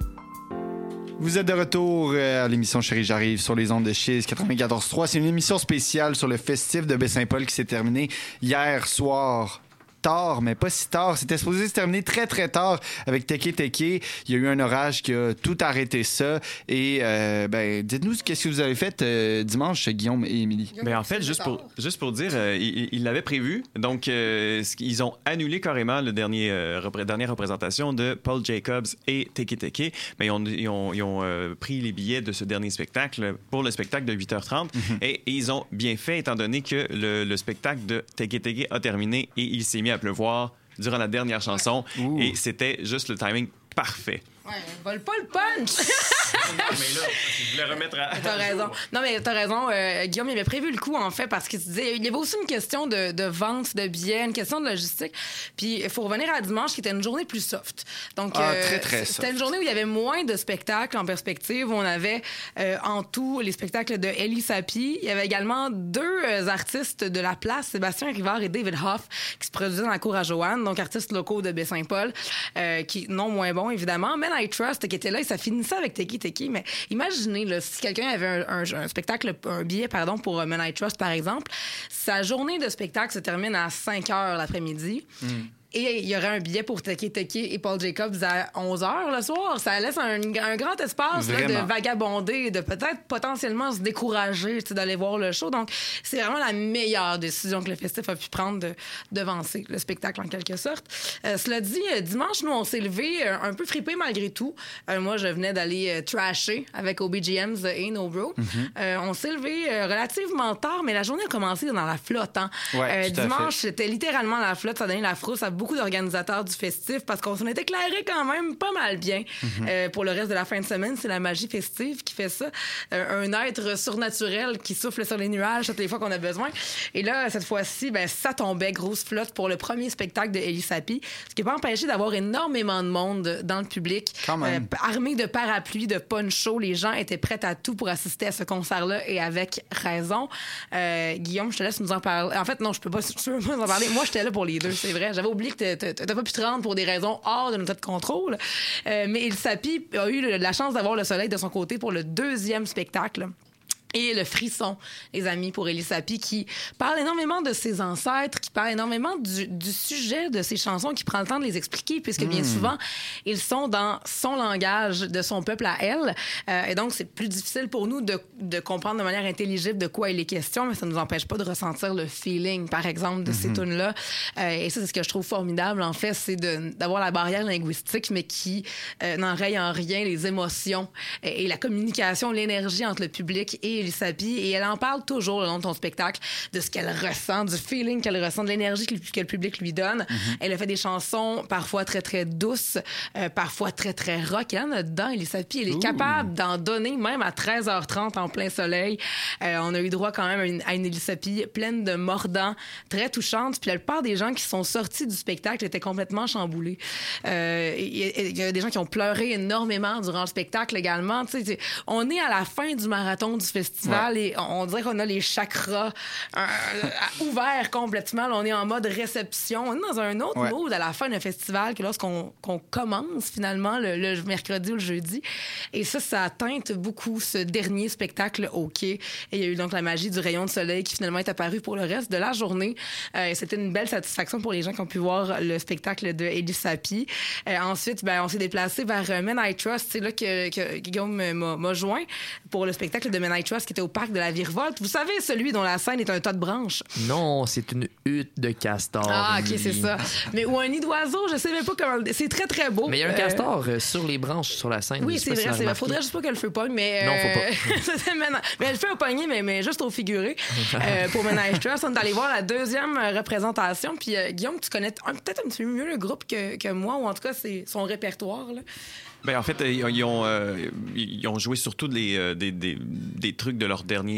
Vous êtes de retour à l'émission Chérie, j'arrive sur les ondes de Chiz quatre-vingt-quatorze point trois. C'est une émission spéciale sur le festif de Baie-Saint-Paul qui s'est terminé hier soir. Tard, mais pas si tard. C'était supposé se terminer très, très tard avec Teke Teke. Il y a eu un orage qui a tout arrêté ça. Et euh, ben, dites-nous qu'est-ce que vous avez fait euh, dimanche, Guillaume et Émilie. Ben, en fait, juste pour, juste pour dire, euh, ils il l'avaient prévu. Donc, euh, ils ont annulé carrément la dernier, euh, repré- dernière représentation de Paul Jacobs et Teke Teke. Mais ils ont, ils ont, ils ont euh, pris les billets de ce dernier spectacle pour le spectacle de huit heures trente. Mm-hmm. Et, et ils ont bien fait, étant donné que le, le spectacle de Teke Teke a terminé et il s'est mis à pleuvoir durant la dernière chanson. Ouh. Et c'était juste le timing parfait. Ouais, vole pas le punch! Non, mais là, je voulais remettre à... T'as raison. Non, mais t'as raison. Euh, Guillaume, il avait prévu le coup, en fait, parce qu'il disait... Il y avait aussi une question de, de vente de billets, une question de logistique. Puis, il faut revenir à dimanche, qui était une journée plus soft. Donc, ah, euh, très, très soft. C'était une journée où il y avait moins de spectacles en perspective. On avait, euh, en tout, les spectacles de Elie Sapi. Il y avait également deux euh, artistes de la place, Sébastien Rivard et David Hoff, qui se produisaient dans la cour à Joanne, donc artistes locaux de Baie-Saint-Paul, euh, qui, non moins bons, évidemment. Men I Trust, qui était là, et ça finissait avec Teke Teke. Mais imaginez, là, si quelqu'un avait un, un, un spectacle, un billet, pardon, pour Men I Trust, par exemple, sa journée de spectacle se termine à cinq heures l'après-midi. Mm. Et il y aurait un billet pour Teke Teke et Paul Jacobs à onze heures le soir. Ça laisse un, un grand espace là, de vagabonder, de peut-être potentiellement se décourager d'aller voir le show. Donc, c'est vraiment la meilleure décision que le festif a pu prendre de devancer le spectacle, en quelque sorte. Euh, cela dit, dimanche, nous, on s'est levés un peu fripés malgré tout. Euh, moi, je venais d'aller euh, trasher avec O B G M's et No Bro. Mm-hmm. Euh, on s'est levés euh, relativement tard, mais la journée a commencé dans la flotte. Hein? Ouais, euh, dimanche, c'était littéralement la flotte. Ça donnait la frousse à beaucoup d'organisateurs du festif parce qu'on s'en est éclairé quand même pas mal bien. Mm-hmm. Euh, pour le reste de la fin de semaine, c'est la magie festive qui fait ça. Euh, un être surnaturel qui souffle sur les nuages toutes les fois qu'on a besoin. Et là, cette fois-ci, ben, ça tombait grosse flotte pour le premier spectacle de Elie Sapi, ce qui n'a pas empêché d'avoir énormément de monde dans le public. Quand même. Euh, armés de parapluies, de ponchos, les gens étaient prêts à tout pour assister à ce concert-là et avec raison. Euh, Guillaume, je te laisse nous en parler. En fait, non, je peux pas, je peux pas nous en parler. Moi, j'étais là pour les deux, c'est vrai. J'avais oublié que t'as, t'as pas pu te rendre pour des raisons hors de notre contrôle. Euh, mais Elie Sapi a eu la chance d'avoir le soleil de son côté pour le deuxième spectacle. Et le frisson, les amis, pour Elie Sapi, qui parle énormément de ses ancêtres, qui parle énormément du, du sujet de ses chansons, qui prend le temps de les expliquer, puisque bien mmh. souvent, ils sont dans son langage de son peuple à elle. Euh, et donc, c'est plus difficile pour nous de, de comprendre de manière intelligible de quoi il est question, mais ça ne nous empêche pas de ressentir le feeling, par exemple, de mmh. ces tunes-là. Euh, et ça, c'est ce que je trouve formidable, en fait, c'est de, d'avoir la barrière linguistique, mais qui euh, n'enraye en rien les émotions et, et la communication, l'énergie entre le public et Elie Sapi, et elle en parle toujours le long de son spectacle, de ce qu'elle ressent, du feeling qu'elle ressent, de l'énergie que le, que le public lui donne. Mm-hmm. Elle a fait des chansons parfois très, très douces, euh, parfois très, très rock. Elle en a dedans, Elie Sapi. Elle est Ouh. capable d'en donner même à treize heures trente en plein soleil. Euh, on a eu droit quand même à une, à une Elie Sapi pleine de mordants, très touchante. Puis la plupart des gens qui sont sortis du spectacle étaient complètement chamboulés. Euh, il y a des gens qui ont pleuré énormément durant le spectacle également. Tu sais, on est à la fin du marathon du festival. Ouais. Et on dirait qu'on a les chakras euh, ouverts complètement. Là, on est en mode réception. On est dans un autre ouais. mood à la fin d'un festival que lorsqu'on qu'on commence finalement le, le mercredi ou le jeudi. Et ça, ça teinte beaucoup ce dernier spectacle au quai. Et il y a eu donc la magie du rayon de soleil qui finalement est apparu pour le reste de la journée. Euh, c'était une belle satisfaction pour les gens qui ont pu voir le spectacle de Elie Sapi. Euh, ensuite, ben, on s'est déplacé vers Men I Trust. C'est là que, que Guillaume m'a, m'a joint pour le spectacle de Men I Trust qui était au parc de la Virevolte. Vous savez, celui dont la scène est un tas de branches. Non, c'est une hutte de castor. Ah, OK, c'est ça. Mais ou un nid d'oiseau, je sais même pas comment... C'est très, très beau. Mais il y a un castor euh... sur les branches sur la scène. Oui, c'est vrai. Il faudrait juste pas que le feu pogne, mais... Non, faut pas. Mais le feu a pogné, mais, mais juste au figuré. euh, pour Men I Trust, on est allé voir la deuxième représentation. Puis euh, Guillaume, tu connais un, peut-être un petit peu mieux le groupe que, que moi, ou en tout cas, c'est son répertoire, là. Ben, en fait, ils ont, euh, ils ont joué surtout des, des, des, des trucs de leur dernier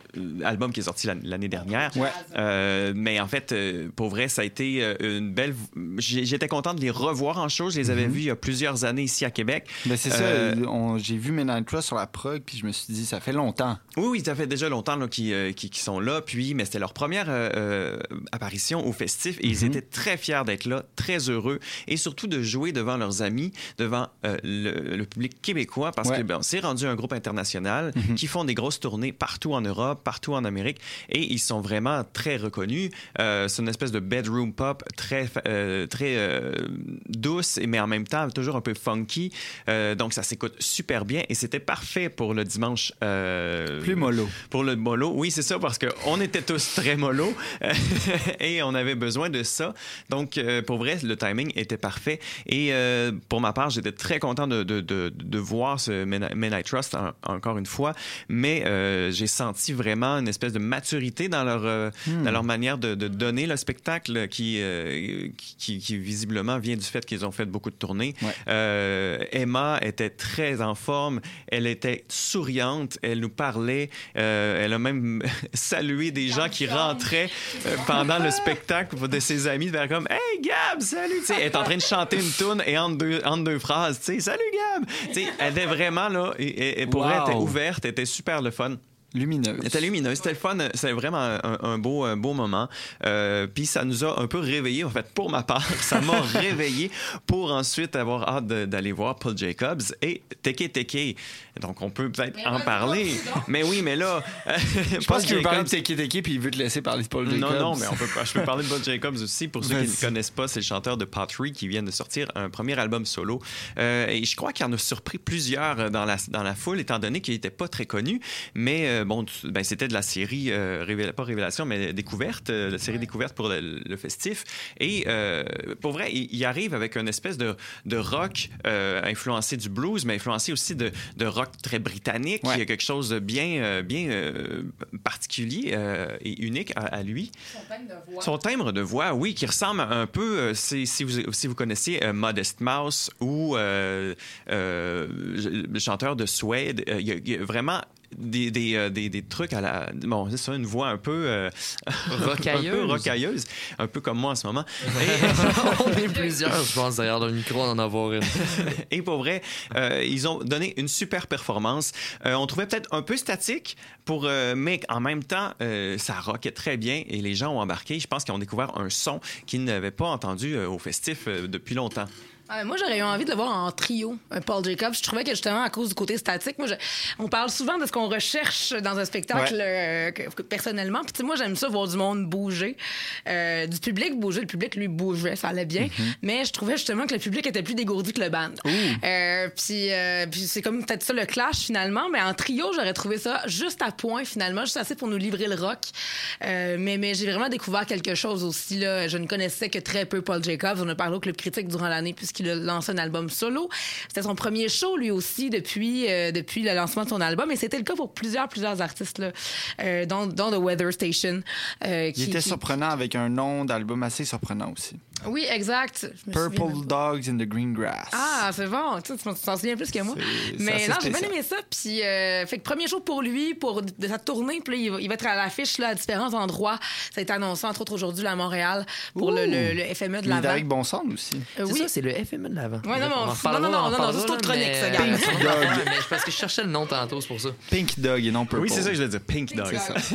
album qui est sorti l'année dernière. Ouais. Euh, mais en fait, euh, pour vrai, ça a été euh, une belle... J'étais content de les revoir en show. Je les avais mm-hmm. vus il y a plusieurs années ici à Québec. Ben c'est euh... ça. On... J'ai vu Midnight Trust sur la prog, puis je me suis dit, ça fait longtemps. Oui, oui, ça fait déjà longtemps là, qu'ils, euh, qu'ils, qu'ils sont là. Puis, mais c'était leur première euh, apparition au festif. Et mm-hmm. ils étaient très fiers d'être là, très heureux. Et surtout de jouer devant leurs amis, devant euh, le, le public québécois. Parce ouais. que ben, c'est rendu un groupe international mm-hmm. qui font des grosses tournées partout en Europe, partout en Amérique. Et ils sont vraiment très reconnus. Euh, c'est une espèce de bedroom pop très, euh, très euh, douce, mais en même temps toujours un peu funky. Euh, donc, ça s'écoute super bien. Et c'était parfait pour le dimanche. Euh, Plus mollo. Pour le mollo. Oui, c'est ça, parce qu'on était tous très mollo et on avait besoin de ça. Donc, euh, pour vrai, le timing était parfait. Et euh, pour ma part, j'étais très content de, de, de, de voir ce Midnight Trust en, encore une fois. Mais euh, j'ai senti vraiment une espèce de maturité dans leur, euh, hmm. dans leur manière de, de donner le spectacle qui, euh, qui, qui visiblement vient du fait qu'ils ont fait beaucoup de tournées. Ouais. Euh, Emma était très en forme. Elle était souriante. Elle nous parlait. Euh, elle a même salué des gens qui rentraient euh, pendant le spectacle de ses amis. Vers comme « Hey, Gab, salut! » Elle est en train de chanter une toune et entre deux, entre deux phrases, « Salut, Gab! » Elle était vraiment là. Et, et pour wow. elle, elle était ouverte. Elle était super le fun. Lumineuse. C'était lumineuse, c'était le fun, c'était vraiment un, un, beau, un beau moment. Euh, Puis ça nous a un peu réveillés, en fait, pour ma part, ça m'a réveillé pour ensuite avoir hâte de, d'aller voir Paul Jacobs et Teke Teke. Donc on peut peut-être mais en parler. Mais oui, mais là, je pense qu'il veut parler de Teke Teke puis il veut te laisser parler de Paul Jacobs. Non, non, mais on peut pas. Je peux parler de Paul Jacobs aussi. Pour ceux qui ne connaissent pas, c'est le chanteur de Pottery qui vient de sortir un premier album solo. Euh, et je crois qu'il en a surpris plusieurs dans la dans la foule, étant donné qu'il n'était pas très connu, mais euh, bon, ben, c'était de la série, euh, révéla- pas Révélation, mais Découverte, euh, la série ouais. Découverte pour le, le festif. Et euh, pour vrai, il, il arrive avec une espèce de, de rock euh, influencé du blues, mais influencé aussi de, de rock très britannique. Ouais. Il y a quelque chose de bien, euh, bien euh, particulier euh, et unique à, à lui. Son timbre de voix. Son timbre de voix, oui, qui ressemble un peu, euh, si, si, vous, si vous connaissiez euh, Modest Mouse ou euh, euh, le chanteur de Suède, euh, il y a, il y a vraiment Des, des, euh, des, des trucs à la... Bon, c'est ça, une voix un peu... Euh, rocailleuse. un peu rocailleuse. Un peu comme moi en ce moment. Et... on est plusieurs, je pense, derrière le micro, on en avoir une. Et pour vrai, euh, ils ont donné une super performance. Euh, on trouvait peut-être un peu statique, pour, euh, mais en même temps, euh, ça rockait très bien et les gens ont embarqué. Je pense qu'ils ont découvert un son qu'ils n'avaient pas entendu euh, au festif euh, depuis longtemps. Euh, moi, j'aurais eu envie de le voir en trio, un Paul Jacobs. Je trouvais que justement, à cause du côté statique, moi, je... on parle souvent de ce qu'on recherche dans un spectacle ouais. euh, que, personnellement. Puis, moi, j'aime ça voir du monde bouger, euh, du public bouger. Le public, lui, bougeait, ça allait bien. Mm-hmm. Mais je trouvais justement que le public était plus dégourdi que le band. Euh, puis, euh, puis, c'est comme peut-être ça le clash finalement. Mais en trio, j'aurais trouvé ça juste à point finalement, juste assez pour nous livrer le rock. Euh, mais, mais j'ai vraiment découvert quelque chose aussi. Là. Je ne connaissais que très peu Paul Jacobs. On a parlé au Club Critique durant l'année, puisqu'il il a lancé un album solo. C'était son premier show, lui aussi, depuis, euh, depuis le lancement de son album. Et c'était le cas pour plusieurs, plusieurs artistes, là, euh, dont, dont The Weather Station. Euh, qui, il était qui... surprenant avec un nom d'album assez surprenant aussi. Oui, exact. Purple Dogs in the Green Grass. Ah, c'est bon. Tu t'en souviens plus que moi. C'est, mais c'est non, j'ai bien aimé ça. Puis, euh, fait que premier show pour lui, pour de sa tournée. Puis là, il va, il va être à l'affiche là, à différents endroits. Ça a été annoncé, entre autres, aujourd'hui à Montréal pour le, le, le F M E de l'Avent. Avec Bonsound aussi. Euh, c'est oui. ça, c'est le F M E de l'Avent. Ouais, non, non, non, non, non, non, c'est toute chronique, ça, gars. Pink Dog. Mais parce que je cherchais le nom tantôt, c'est pour ça. Pink Dog et non Purple. Oui, c'est ça que je voulais dire. Pink, Pink Dog. C'est ça.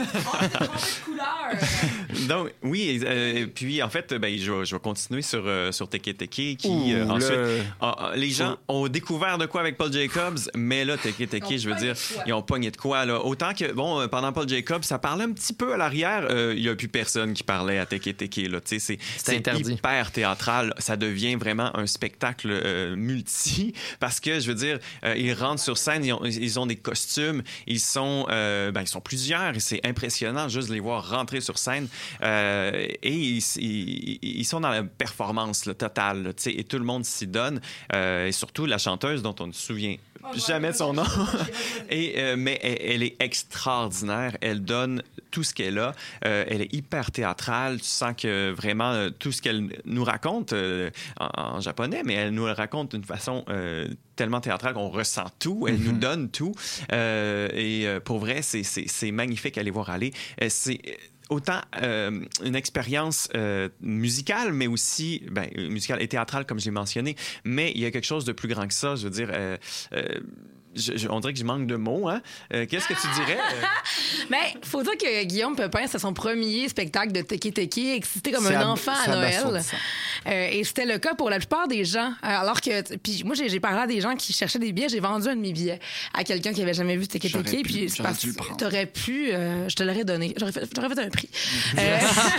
Oh, couleur. Donc, oui, euh, puis en fait, ben, je, vais, je vais continuer sur, euh, sur Teke Teke qui, Ouh, euh, ensuite, le... ah, les gens ont découvert de quoi avec Paul Jacobs, mais là, Teke Teke, je veux dire, ils ont pogné de quoi, là. Autant que, bon, pendant Paul Jacobs, ça parlait un petit peu à l'arrière, il euh, n'y a plus personne qui parlait à Teke Teke, là. Tu sais, c'est, c'est hyper théâtral. Ça devient vraiment un spectacle euh, multi, parce que, je veux dire, euh, ils rentrent sur scène, ils ont, ils ont des costumes, ils sont, euh, ben, ils sont plusieurs, et c'est impressionnant juste de les voir rentrer sur scène, euh, et ils, ils, ils sont dans la performance là, totale, là, et tout le monde s'y donne, euh, et surtout la chanteuse dont on ne se souvient jamais de son nom. Et, euh, mais elle, elle est extraordinaire. Elle donne tout ce qu'elle a. Euh, elle est hyper théâtrale. Tu sens que vraiment euh, tout ce qu'elle nous raconte euh, en, en japonais, mais elle nous le raconte d'une façon euh, tellement théâtrale qu'on ressent tout. Elle mm-hmm. nous donne tout. Euh, et euh, pour vrai, c'est, c'est, c'est magnifique à aller voir aller. Euh, c'est autant euh, une expérience euh, musicale, mais aussi ben, musicale et théâtrale, comme je l'ai mentionné. Mais il y a quelque chose de plus grand que ça. Je veux dire... Euh, euh, Je, je, on dirait que je manque de mots, hein? Euh, qu'est-ce que tu dirais? Mais faut dire que Guillaume Pepin, c'est son premier spectacle de Teki Teki, excité comme c'est un à, enfant à Noël. Euh, et c'était le cas pour la plupart des gens. Alors que, puis moi, j'ai, j'ai parlé à des gens qui cherchaient des billets. J'ai vendu un de mes billets à quelqu'un qui avait jamais vu Teki Teki. Puis c'est parce que t'aurais pu, euh, je te l'aurais donné. J'aurais fait, j'aurais fait un prix. euh,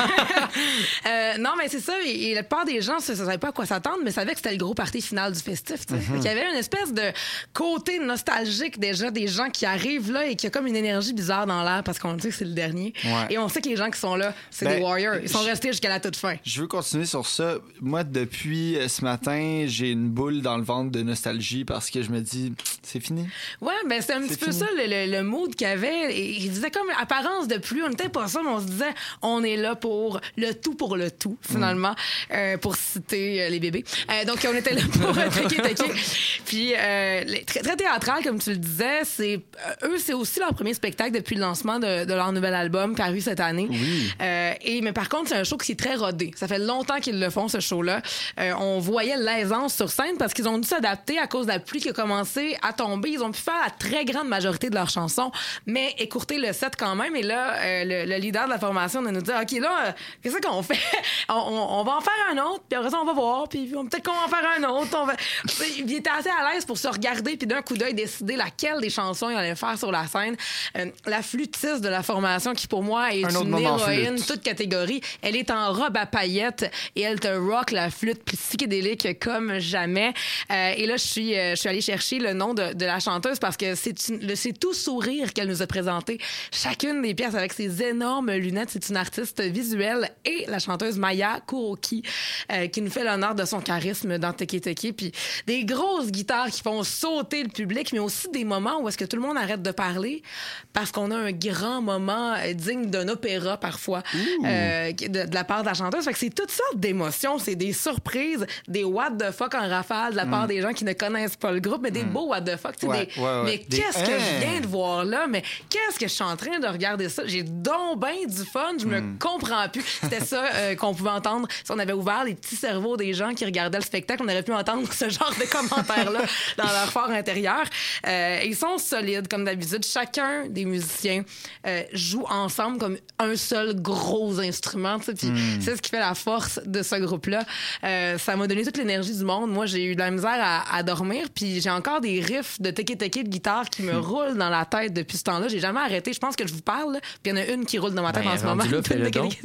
euh, non, mais c'est ça. Et, et la plupart des gens ne savaient pas à quoi s'attendre, mais savaient que c'était le gros party final du festif. Mm-hmm. Il y avait une espèce de côté nostalgique nostalgique déjà des gens qui arrivent là et qui a comme une énergie bizarre dans l'air parce qu'on sait que c'est le dernier. Ouais. Et on sait que les gens qui sont là, c'est ben, des warriors. Ils sont je, restés jusqu'à la toute fin. Je veux continuer sur ça. Moi, depuis ce matin, j'ai une boule dans le ventre de nostalgie parce que je me dis, c'est fini. Ouais, ben c'est un c'est petit fini. peu ça, le, le, le mood qu'il y avait. Et il disait comme apparence de pluie. On n'était pas ça, mais on se disait, on est là pour le tout pour le tout, finalement, mm. euh, pour citer euh, les bébés. Euh, donc, on était là pour Teki Teki. Puis, euh, très, très théâtral, comme tu le disais, c'est euh, eux, c'est aussi leur premier spectacle depuis le lancement de, de leur nouvel album paru cette année. Oui. Euh, et mais par contre, c'est un show qui est très rodé. Ça fait longtemps qu'ils le font, ce show-là. Euh, on voyait l'aisance sur scène parce qu'ils ont dû s'adapter à cause de la pluie qui a commencé à tomber. Ils ont pu faire la très grande majorité de leurs chansons, mais écourter le set quand même. Et là, euh, le, le leader de la formation de nous dire, OK, là, euh, qu'est-ce qu'on fait? on, on, on va en faire un autre, puis après ça, on va voir, puis peut-être qu'on va en faire un autre. On va... Il était assez à l'aise pour se regarder, puis d'un coup d'œil, décider laquelle des chansons il allait faire sur la scène. Euh, la flûtiste de la formation, qui pour moi est une héroïne, toute catégorie, elle est en robe à paillettes et elle te rock la flûte psychédélique comme jamais. Euh, et là, je suis, euh, je suis allée chercher le nom de, de la chanteuse parce que c'est, une, le, c'est tout sourire qu'elle nous a présenté. Chacune des pièces avec ses énormes lunettes, c'est une artiste visuelle et la chanteuse Maya Kuroki euh, qui nous fait l'honneur de son charisme dans Teki Teki. Puis des grosses guitares qui font sauter le public, mais aussi des moments où est-ce que tout le monde arrête de parler parce qu'on a un grand moment euh, digne d'un opéra parfois euh, de, de la part de la chanteuse. Fait que c'est toutes sortes d'émotions, c'est des surprises, des what the fuck en rafale de la part mm. des gens qui ne connaissent pas le groupe, mais des mm. beaux what the fuck. Ouais, des, ouais, ouais. Mais des... qu'est-ce que je viens de voir là? Mais qu'est-ce que je suis en train de regarder ça? J'ai donc ben du fun, je me mm. comprends plus. C'était ça euh, qu'on pouvait entendre si on avait ouvert les petits cerveaux des gens qui regardaient le spectacle. On aurait pu entendre ce genre de commentaires-là dans leur fort intérieur. Euh, ils sont solides, comme d'habitude. Chacun des musiciens euh, joue ensemble comme un seul gros instrument. Puis mm. c'est ce qui fait la force de ce groupe-là. Euh, ça m'a donné toute l'énergie du monde. Moi, j'ai eu de la misère à, à dormir. Puis j'ai encore des riffs de Teki Teki de guitare qui me mm. roulent dans la tête depuis ce temps-là. J'ai jamais arrêté. Je pense que je vous parle. Là, puis il y en a une qui roule dans ma tête ben, en ce moment. Là, fais-le donc.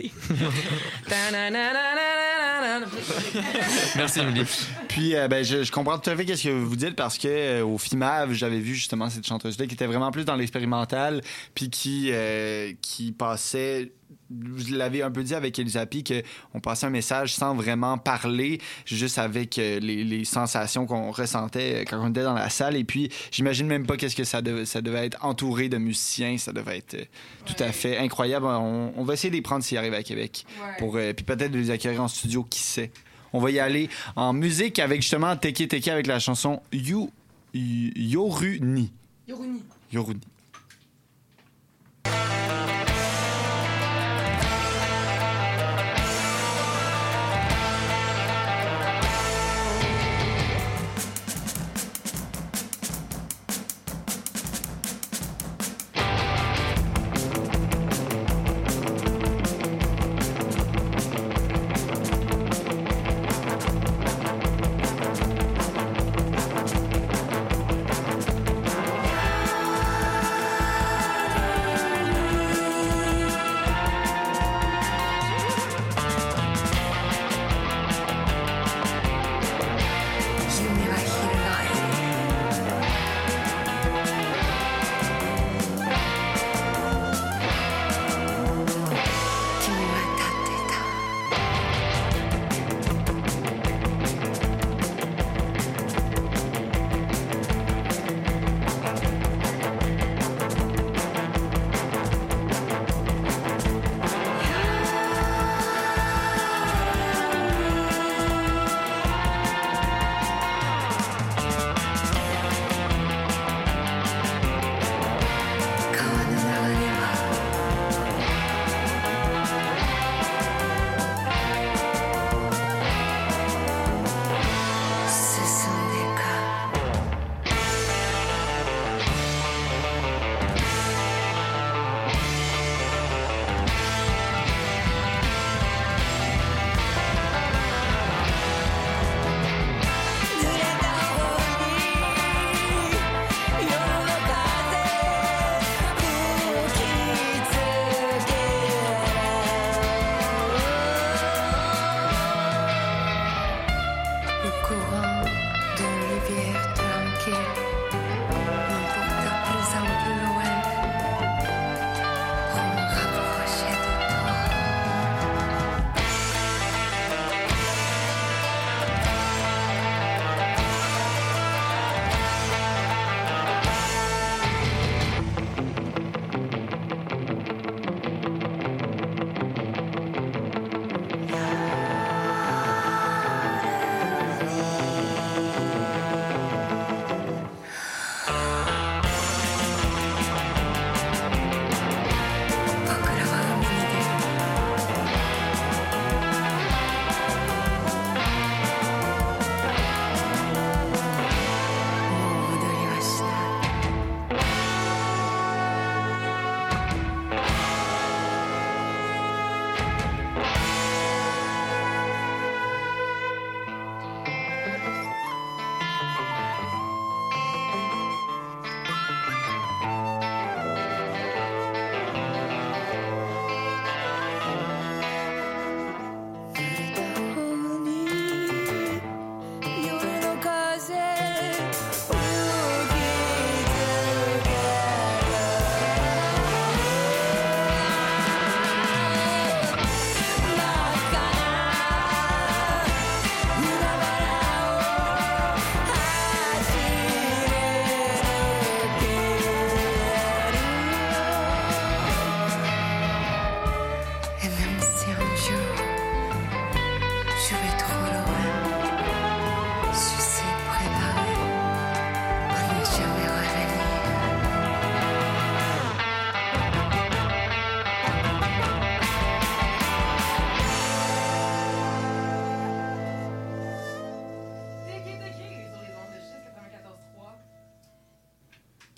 Merci, Émilie. Puis, euh, ben, je, je comprends tout à fait ce que vous dites parce que euh, au FIMAV, j'avais vu justement cette chanteuse-là qui était vraiment plus dans l'expérimental, puis qui, euh, qui passait. Vous l'avez un peu dit avec Elisapi qu'on passait un message sans vraiment parler, juste avec euh, les, les sensations qu'on ressentait quand on était dans la salle. Et puis, j'imagine même pas qu'est-ce que ça devait, ça devait être entouré de musiciens. Ça devait être euh, tout ouais. à fait incroyable. On, on va essayer de les prendre s'ils arrivent à Québec. Ouais. Pour, euh, puis peut-être de les accueillir en studio, qui sait. On va y aller en musique avec justement Teki Teki avec la chanson You, Yoruni. Yoruni. Yoruni.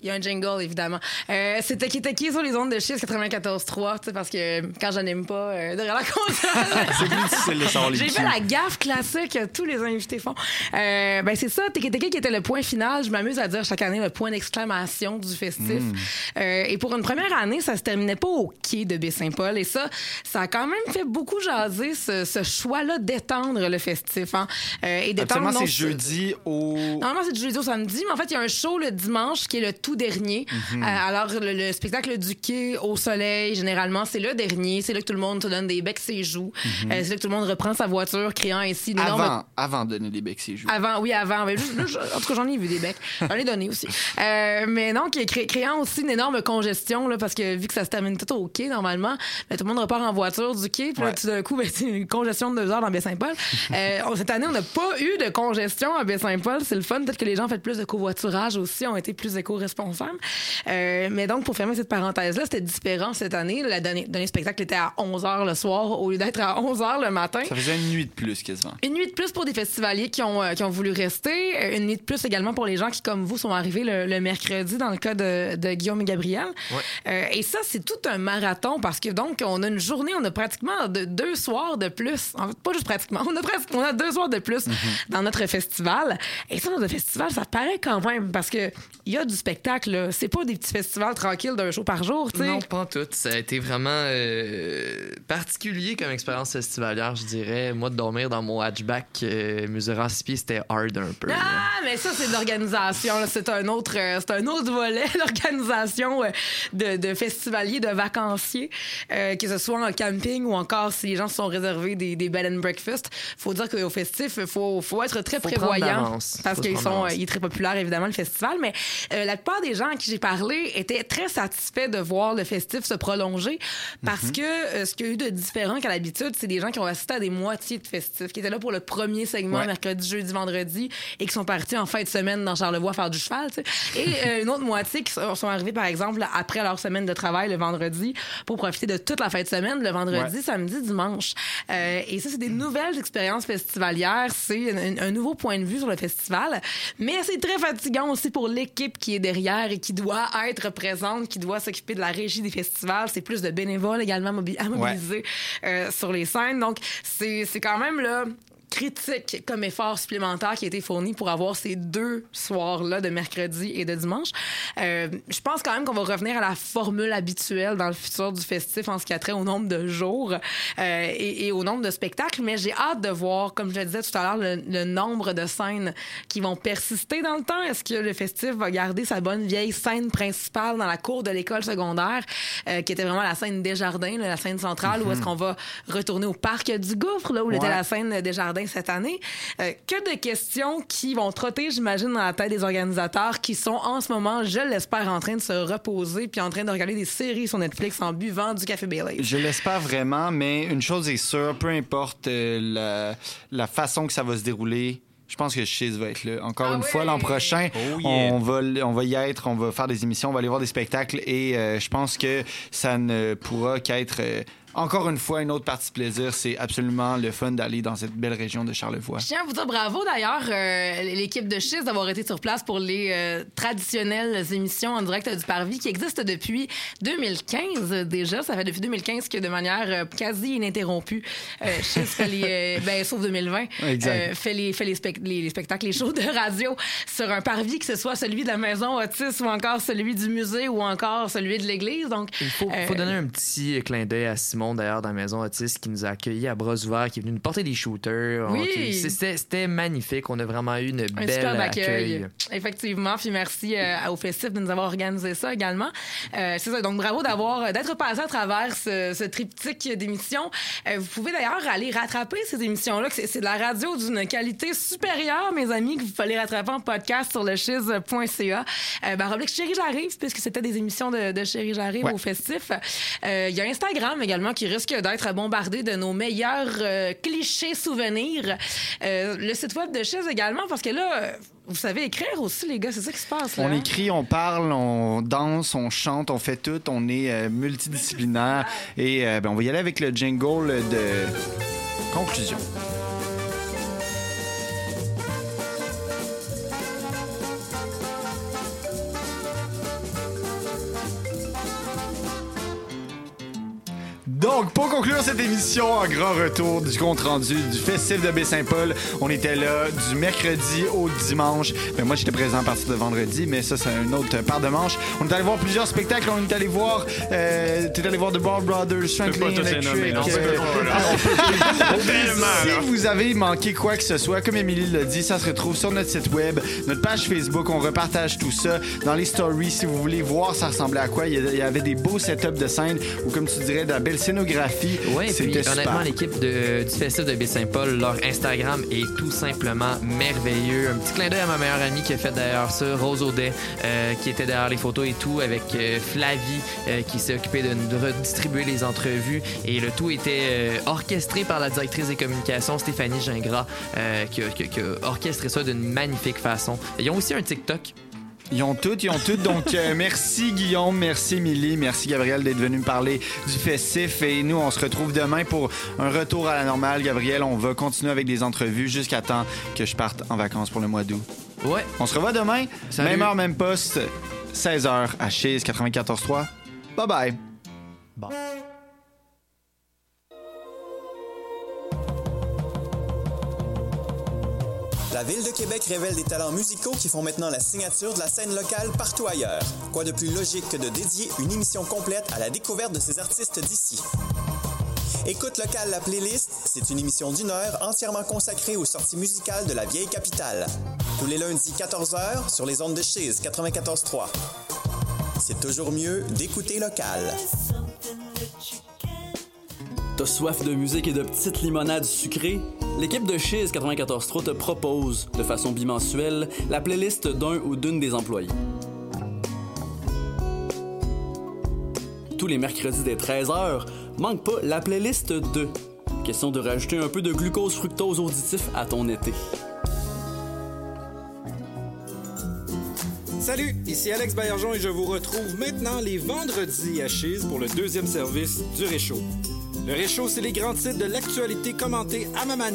Il y a un jingle, évidemment. Euh, c'est Teki Teki sur les ondes de Chiz quatre-vingt-quatorze trois, tu sais, parce que quand je n'aime pas euh, derrière la console. C'est plus difficile de savoir les J'ai cues. fait la gaffe classique que tous les invités font. Euh, ben, c'est ça, Teki Teki qui était le point final. Je m'amuse à dire chaque année le point d'exclamation du festif. Mm. Euh, et pour une première année, ça se terminait pas au quai de Baie-Saint-Paul. Et ça, ça a quand même fait beaucoup jaser ce, ce choix-là d'étendre le festif. Hein. Euh, et d'étendre. Absolument, non, c'est jeudi au. Normalement, c'est du jeudi au samedi, mais en fait, il y a un show le dimanche qui est le tout dernier. Mhm. Euh, alors, le, le spectacle du quai au soleil, généralement, c'est le dernier. C'est là que tout le monde te donne des becs ses joues. Mhm. Euh, c'est là que tout le monde reprend sa voiture, criant ainsi une énorme... Avant, avant de donner des becs ses joues. Avant, oui, avant. Mais juste, là, je- en tout cas, j'en ai vu des becs. J'en ai donné aussi. Euh, mais non, qui est cré- créant aussi une énorme congestion, là, parce que vu que ça se termine tout au quai, normalement, ben, tout le monde repart en voiture du quai. Puis là, Ouais. tout d'un coup, ben, c'est une congestion de deux heures dans Baie-Saint-Paul. Euh, on- cette année, on n'a pas eu de congestion à Baie-Saint-Paul. C'est le fun. Peut-être que les gens ont fait plus de covoiturage aussi, ont été plus éco-responsables. Euh, mais donc, pour fermer cette parenthèse-là, c'était différent cette année. Le dernier, dernier spectacle était à onze heures le soir au lieu d'être à onze heures le matin. Ça faisait une nuit de plus quasiment. Une nuit de plus pour des festivaliers qui ont, euh, qui ont voulu rester. Euh, Une nuit de plus également pour les gens qui, comme vous, sont arrivés le, le mercredi dans le cas de, de Guillaume et Gabriel. Ouais. Euh, et ça, c'est tout un marathon parce que donc, on a une journée, on a pratiquement de- deux soirs de plus. En fait, pas juste pratiquement, on a, presque, on a deux soirs de plus dans notre festival. Et ça, dans le festival, ça paraît quand même parce que il y a du spectacle. Là. C'est pas des petits festivals tranquilles d'un show par jour. tu sais. Non, pas en tout. Ça a été vraiment euh, particulier comme expérience festivalière, je dirais. Moi, de dormir dans mon hatchback euh, mesurant six pieds, c'était hard un peu. là. Ah, mais ça, c'est de l'organisation. là. C'est un autre, euh, c'est un autre volet, l'organisation euh, de, de festivaliers, de vacanciers, euh, que ce soit en camping ou encore si les gens se sont réservés des, des bed and breakfast. Faut dire qu'au festif, il faut, faut être très Faut prendre prévoyant d'avance. parce Faut qu'ils prendre sont, d'avance. euh, il est très populaire évidemment le festival. Mais euh, la plupart des gens à qui j'ai parlé étaient très satisfaits de voir le festif se prolonger parce Mhm. que euh, ce qu'il y a eu de différent qu'à l'habitude, c'est des gens qui ont assisté à des moitiés de festifs, qui étaient là pour le premier segment Ouais. mercredi, jeudi, vendredi et qui sont partis en fin de semaine dans Charlevoix faire du cheval. tu sais. Et euh, une autre moitié qui sont sont arrivés, par exemple, après leur semaine de travail le vendredi pour profiter de toute la fin de semaine, le vendredi, Ouais. samedi, dimanche. Euh, et ça, c'est des nouvelles expériences festivalières. C'est un, un nouveau point de vue sur le festival. Mais c'est très fatigant aussi pour l'équipe qui est derrière et qui doit être présente, qui doit s'occuper de la régie des festivals. C'est plus de bénévoles également mobi- à mobiliser euh, sur les scènes. Donc, c'est c'est quand même là critique comme effort supplémentaire qui a été fourni pour avoir ces deux soirs-là de mercredi et de dimanche. Euh, je pense quand même qu'on va revenir à la formule habituelle dans le futur du festif en ce qui a trait au nombre de jours euh, et, et au nombre de spectacles, mais j'ai hâte de voir, comme je le disais tout à l'heure, le, le nombre de scènes qui vont persister dans le temps. Est-ce que le festif va garder sa bonne vieille scène principale dans la cour de l'école secondaire, euh, qui était vraiment la scène Desjardins, là, la scène centrale, ou est-ce qu'on va retourner au parc du Gouffre, là, où Ouais. était la scène Desjardins cette année? Euh, que de questions qui vont trotter, j'imagine, dans la tête des organisateurs qui sont en ce moment, je l'espère, en train de se reposer puis en train de regarder des séries sur Netflix en buvant du café Bailey. Je l'espère vraiment, mais une chose est sûre, peu importe euh, la, la façon que ça va se dérouler, je pense que Chiz va être là. Encore Ah une oui! fois, l'an prochain, Oh yeah. on, va, l- on va y être, on va faire des émissions, on va aller voir des spectacles et euh, je pense que ça ne pourra qu'être... euh, encore une fois, une autre partie de plaisir, c'est absolument le fun d'aller dans cette belle région de Charlevoix. Je tiens à vous dire bravo d'ailleurs, euh, l'équipe de Chiz d'avoir été sur place pour les euh, traditionnelles émissions en direct du Parvis qui existent depuis deux mille quinze déjà. Ça fait depuis deux mille quinze que de manière euh, quasi ininterrompue, euh, Chiz fait les, euh, ben, sauf deux mille vingt, Exact. euh, fait, les, fait les, spec- les, les spectacles, les shows de radio sur un Parvis, que ce soit celui de la maison Otis ou encore celui du musée ou encore celui de l'église. Donc, Il faut, euh, faut donner un petit clin d'œil à Simon, d'ailleurs, dans la maison Otis, qui nous a accueillis à bras ouverts, qui est venu nous porter des shooters. Oui. On- C'était c'était magnifique. On a vraiment eu une Un belle superbe accueil. accueil. Effectivement. Puis merci euh, au Festif de nous avoir organisé ça également. Euh, c'est ça. Donc, bravo d'avoir, d'être passé à travers ce, ce triptyque d'émissions. Euh, vous pouvez d'ailleurs aller rattraper ces émissions-là. que C'est, c'est de la radio d'une qualité supérieure, mes amis, que vous pouvez aller rattraper en podcast sur le chiz point c a. Euh, ben, Roblix Chérie J'arrive, puisque c'était des émissions de, de Chérie J'arrive Ouais. au Festif. Euh, Il y a Instagram également qui risque d'être bombardé de nos meilleurs euh, clichés souvenirs. Euh, le site web de Chiz également, parce que là, euh, vous savez écrire aussi, les gars, c'est ça qui se passe. Là, On hein? écrit, on parle, on danse, on chante, on fait tout. On est euh, multidisciplinaire. Et euh, ben, on va y aller avec le jingle de conclusion. conclure cette émission en grand retour du compte-rendu du Festif de Baie-Saint-Paul. On était là du mercredi au dimanche. Ben, moi, j'étais présent à partir de vendredi, mais ça, c'est une autre part de manche. On est allé voir plusieurs spectacles. On est allé voir... Euh, t'es allé voir The Ball Brothers, Franklin Electric. Euh, si vous avez manqué quoi que ce soit, comme Émilie l'a dit, ça se retrouve sur notre site web, notre page Facebook. On repartage tout ça dans les stories. Si vous voulez voir ça ressemblait à quoi, il y avait des beaux setups de scène ou, comme tu dirais, de la belle scénographie. Oui, puis honnêtement, l'équipe de, du Festif de Baie-Saint-Paul, leur Instagram est tout simplement merveilleux. Un petit clin d'œil à ma meilleure amie qui a fait d'ailleurs ça, Rose Audet, euh, qui était derrière les photos et tout, avec euh, Flavie, euh, qui s'est occupée de, de redistribuer les entrevues. Et le tout était euh, orchestré par la directrice des communications, Stéphanie Gingras, euh, qui, a, qui, qui a orchestré ça d'une magnifique façon. Ils ont aussi un TikTok. Ils ont tout, ils ont tout. Donc, euh, merci Guillaume, merci Émilie, merci Gabriel d'être venu me parler du festif. Et nous, on se retrouve demain pour un retour à la normale. Gabriel, on va continuer avec des entrevues jusqu'à temps que je parte en vacances pour le mois d'août. Ouais. On se revoit demain. Salut. Même heure, même poste, seize heures à Chiz quatre-vingt-quatorze trois. Bye bye. Bon. La Ville de Québec révèle des talents musicaux qui font maintenant la signature de la scène locale partout ailleurs. Quoi de plus logique que de dédier une émission complète à la découverte de ces artistes d'ici? Écoute local la playlist, c'est une émission d'une heure entièrement consacrée aux sorties musicales de la vieille capitale. Tous les lundis quatorze heures sur les ondes de Chiz quatre-vingt-quatorze trois. C'est toujours mieux d'écouter local. T'as soif de musique et de petites limonades sucrées? L'équipe de Chiz quatre-vingt-quatorze trois te propose, de façon bimensuelle, la playlist d'un ou d'une des employés. Tous les mercredis dès treize heures, manque pas la playlist de. Question de rajouter un peu de glucose fructose auditif à ton été. Salut, ici Alex Baillargeon et je vous retrouve maintenant les vendredis à Chiz pour le deuxième service du Réchaud. Le Réchaud, c'est les grands titres de l'actualité commentés à ma manière.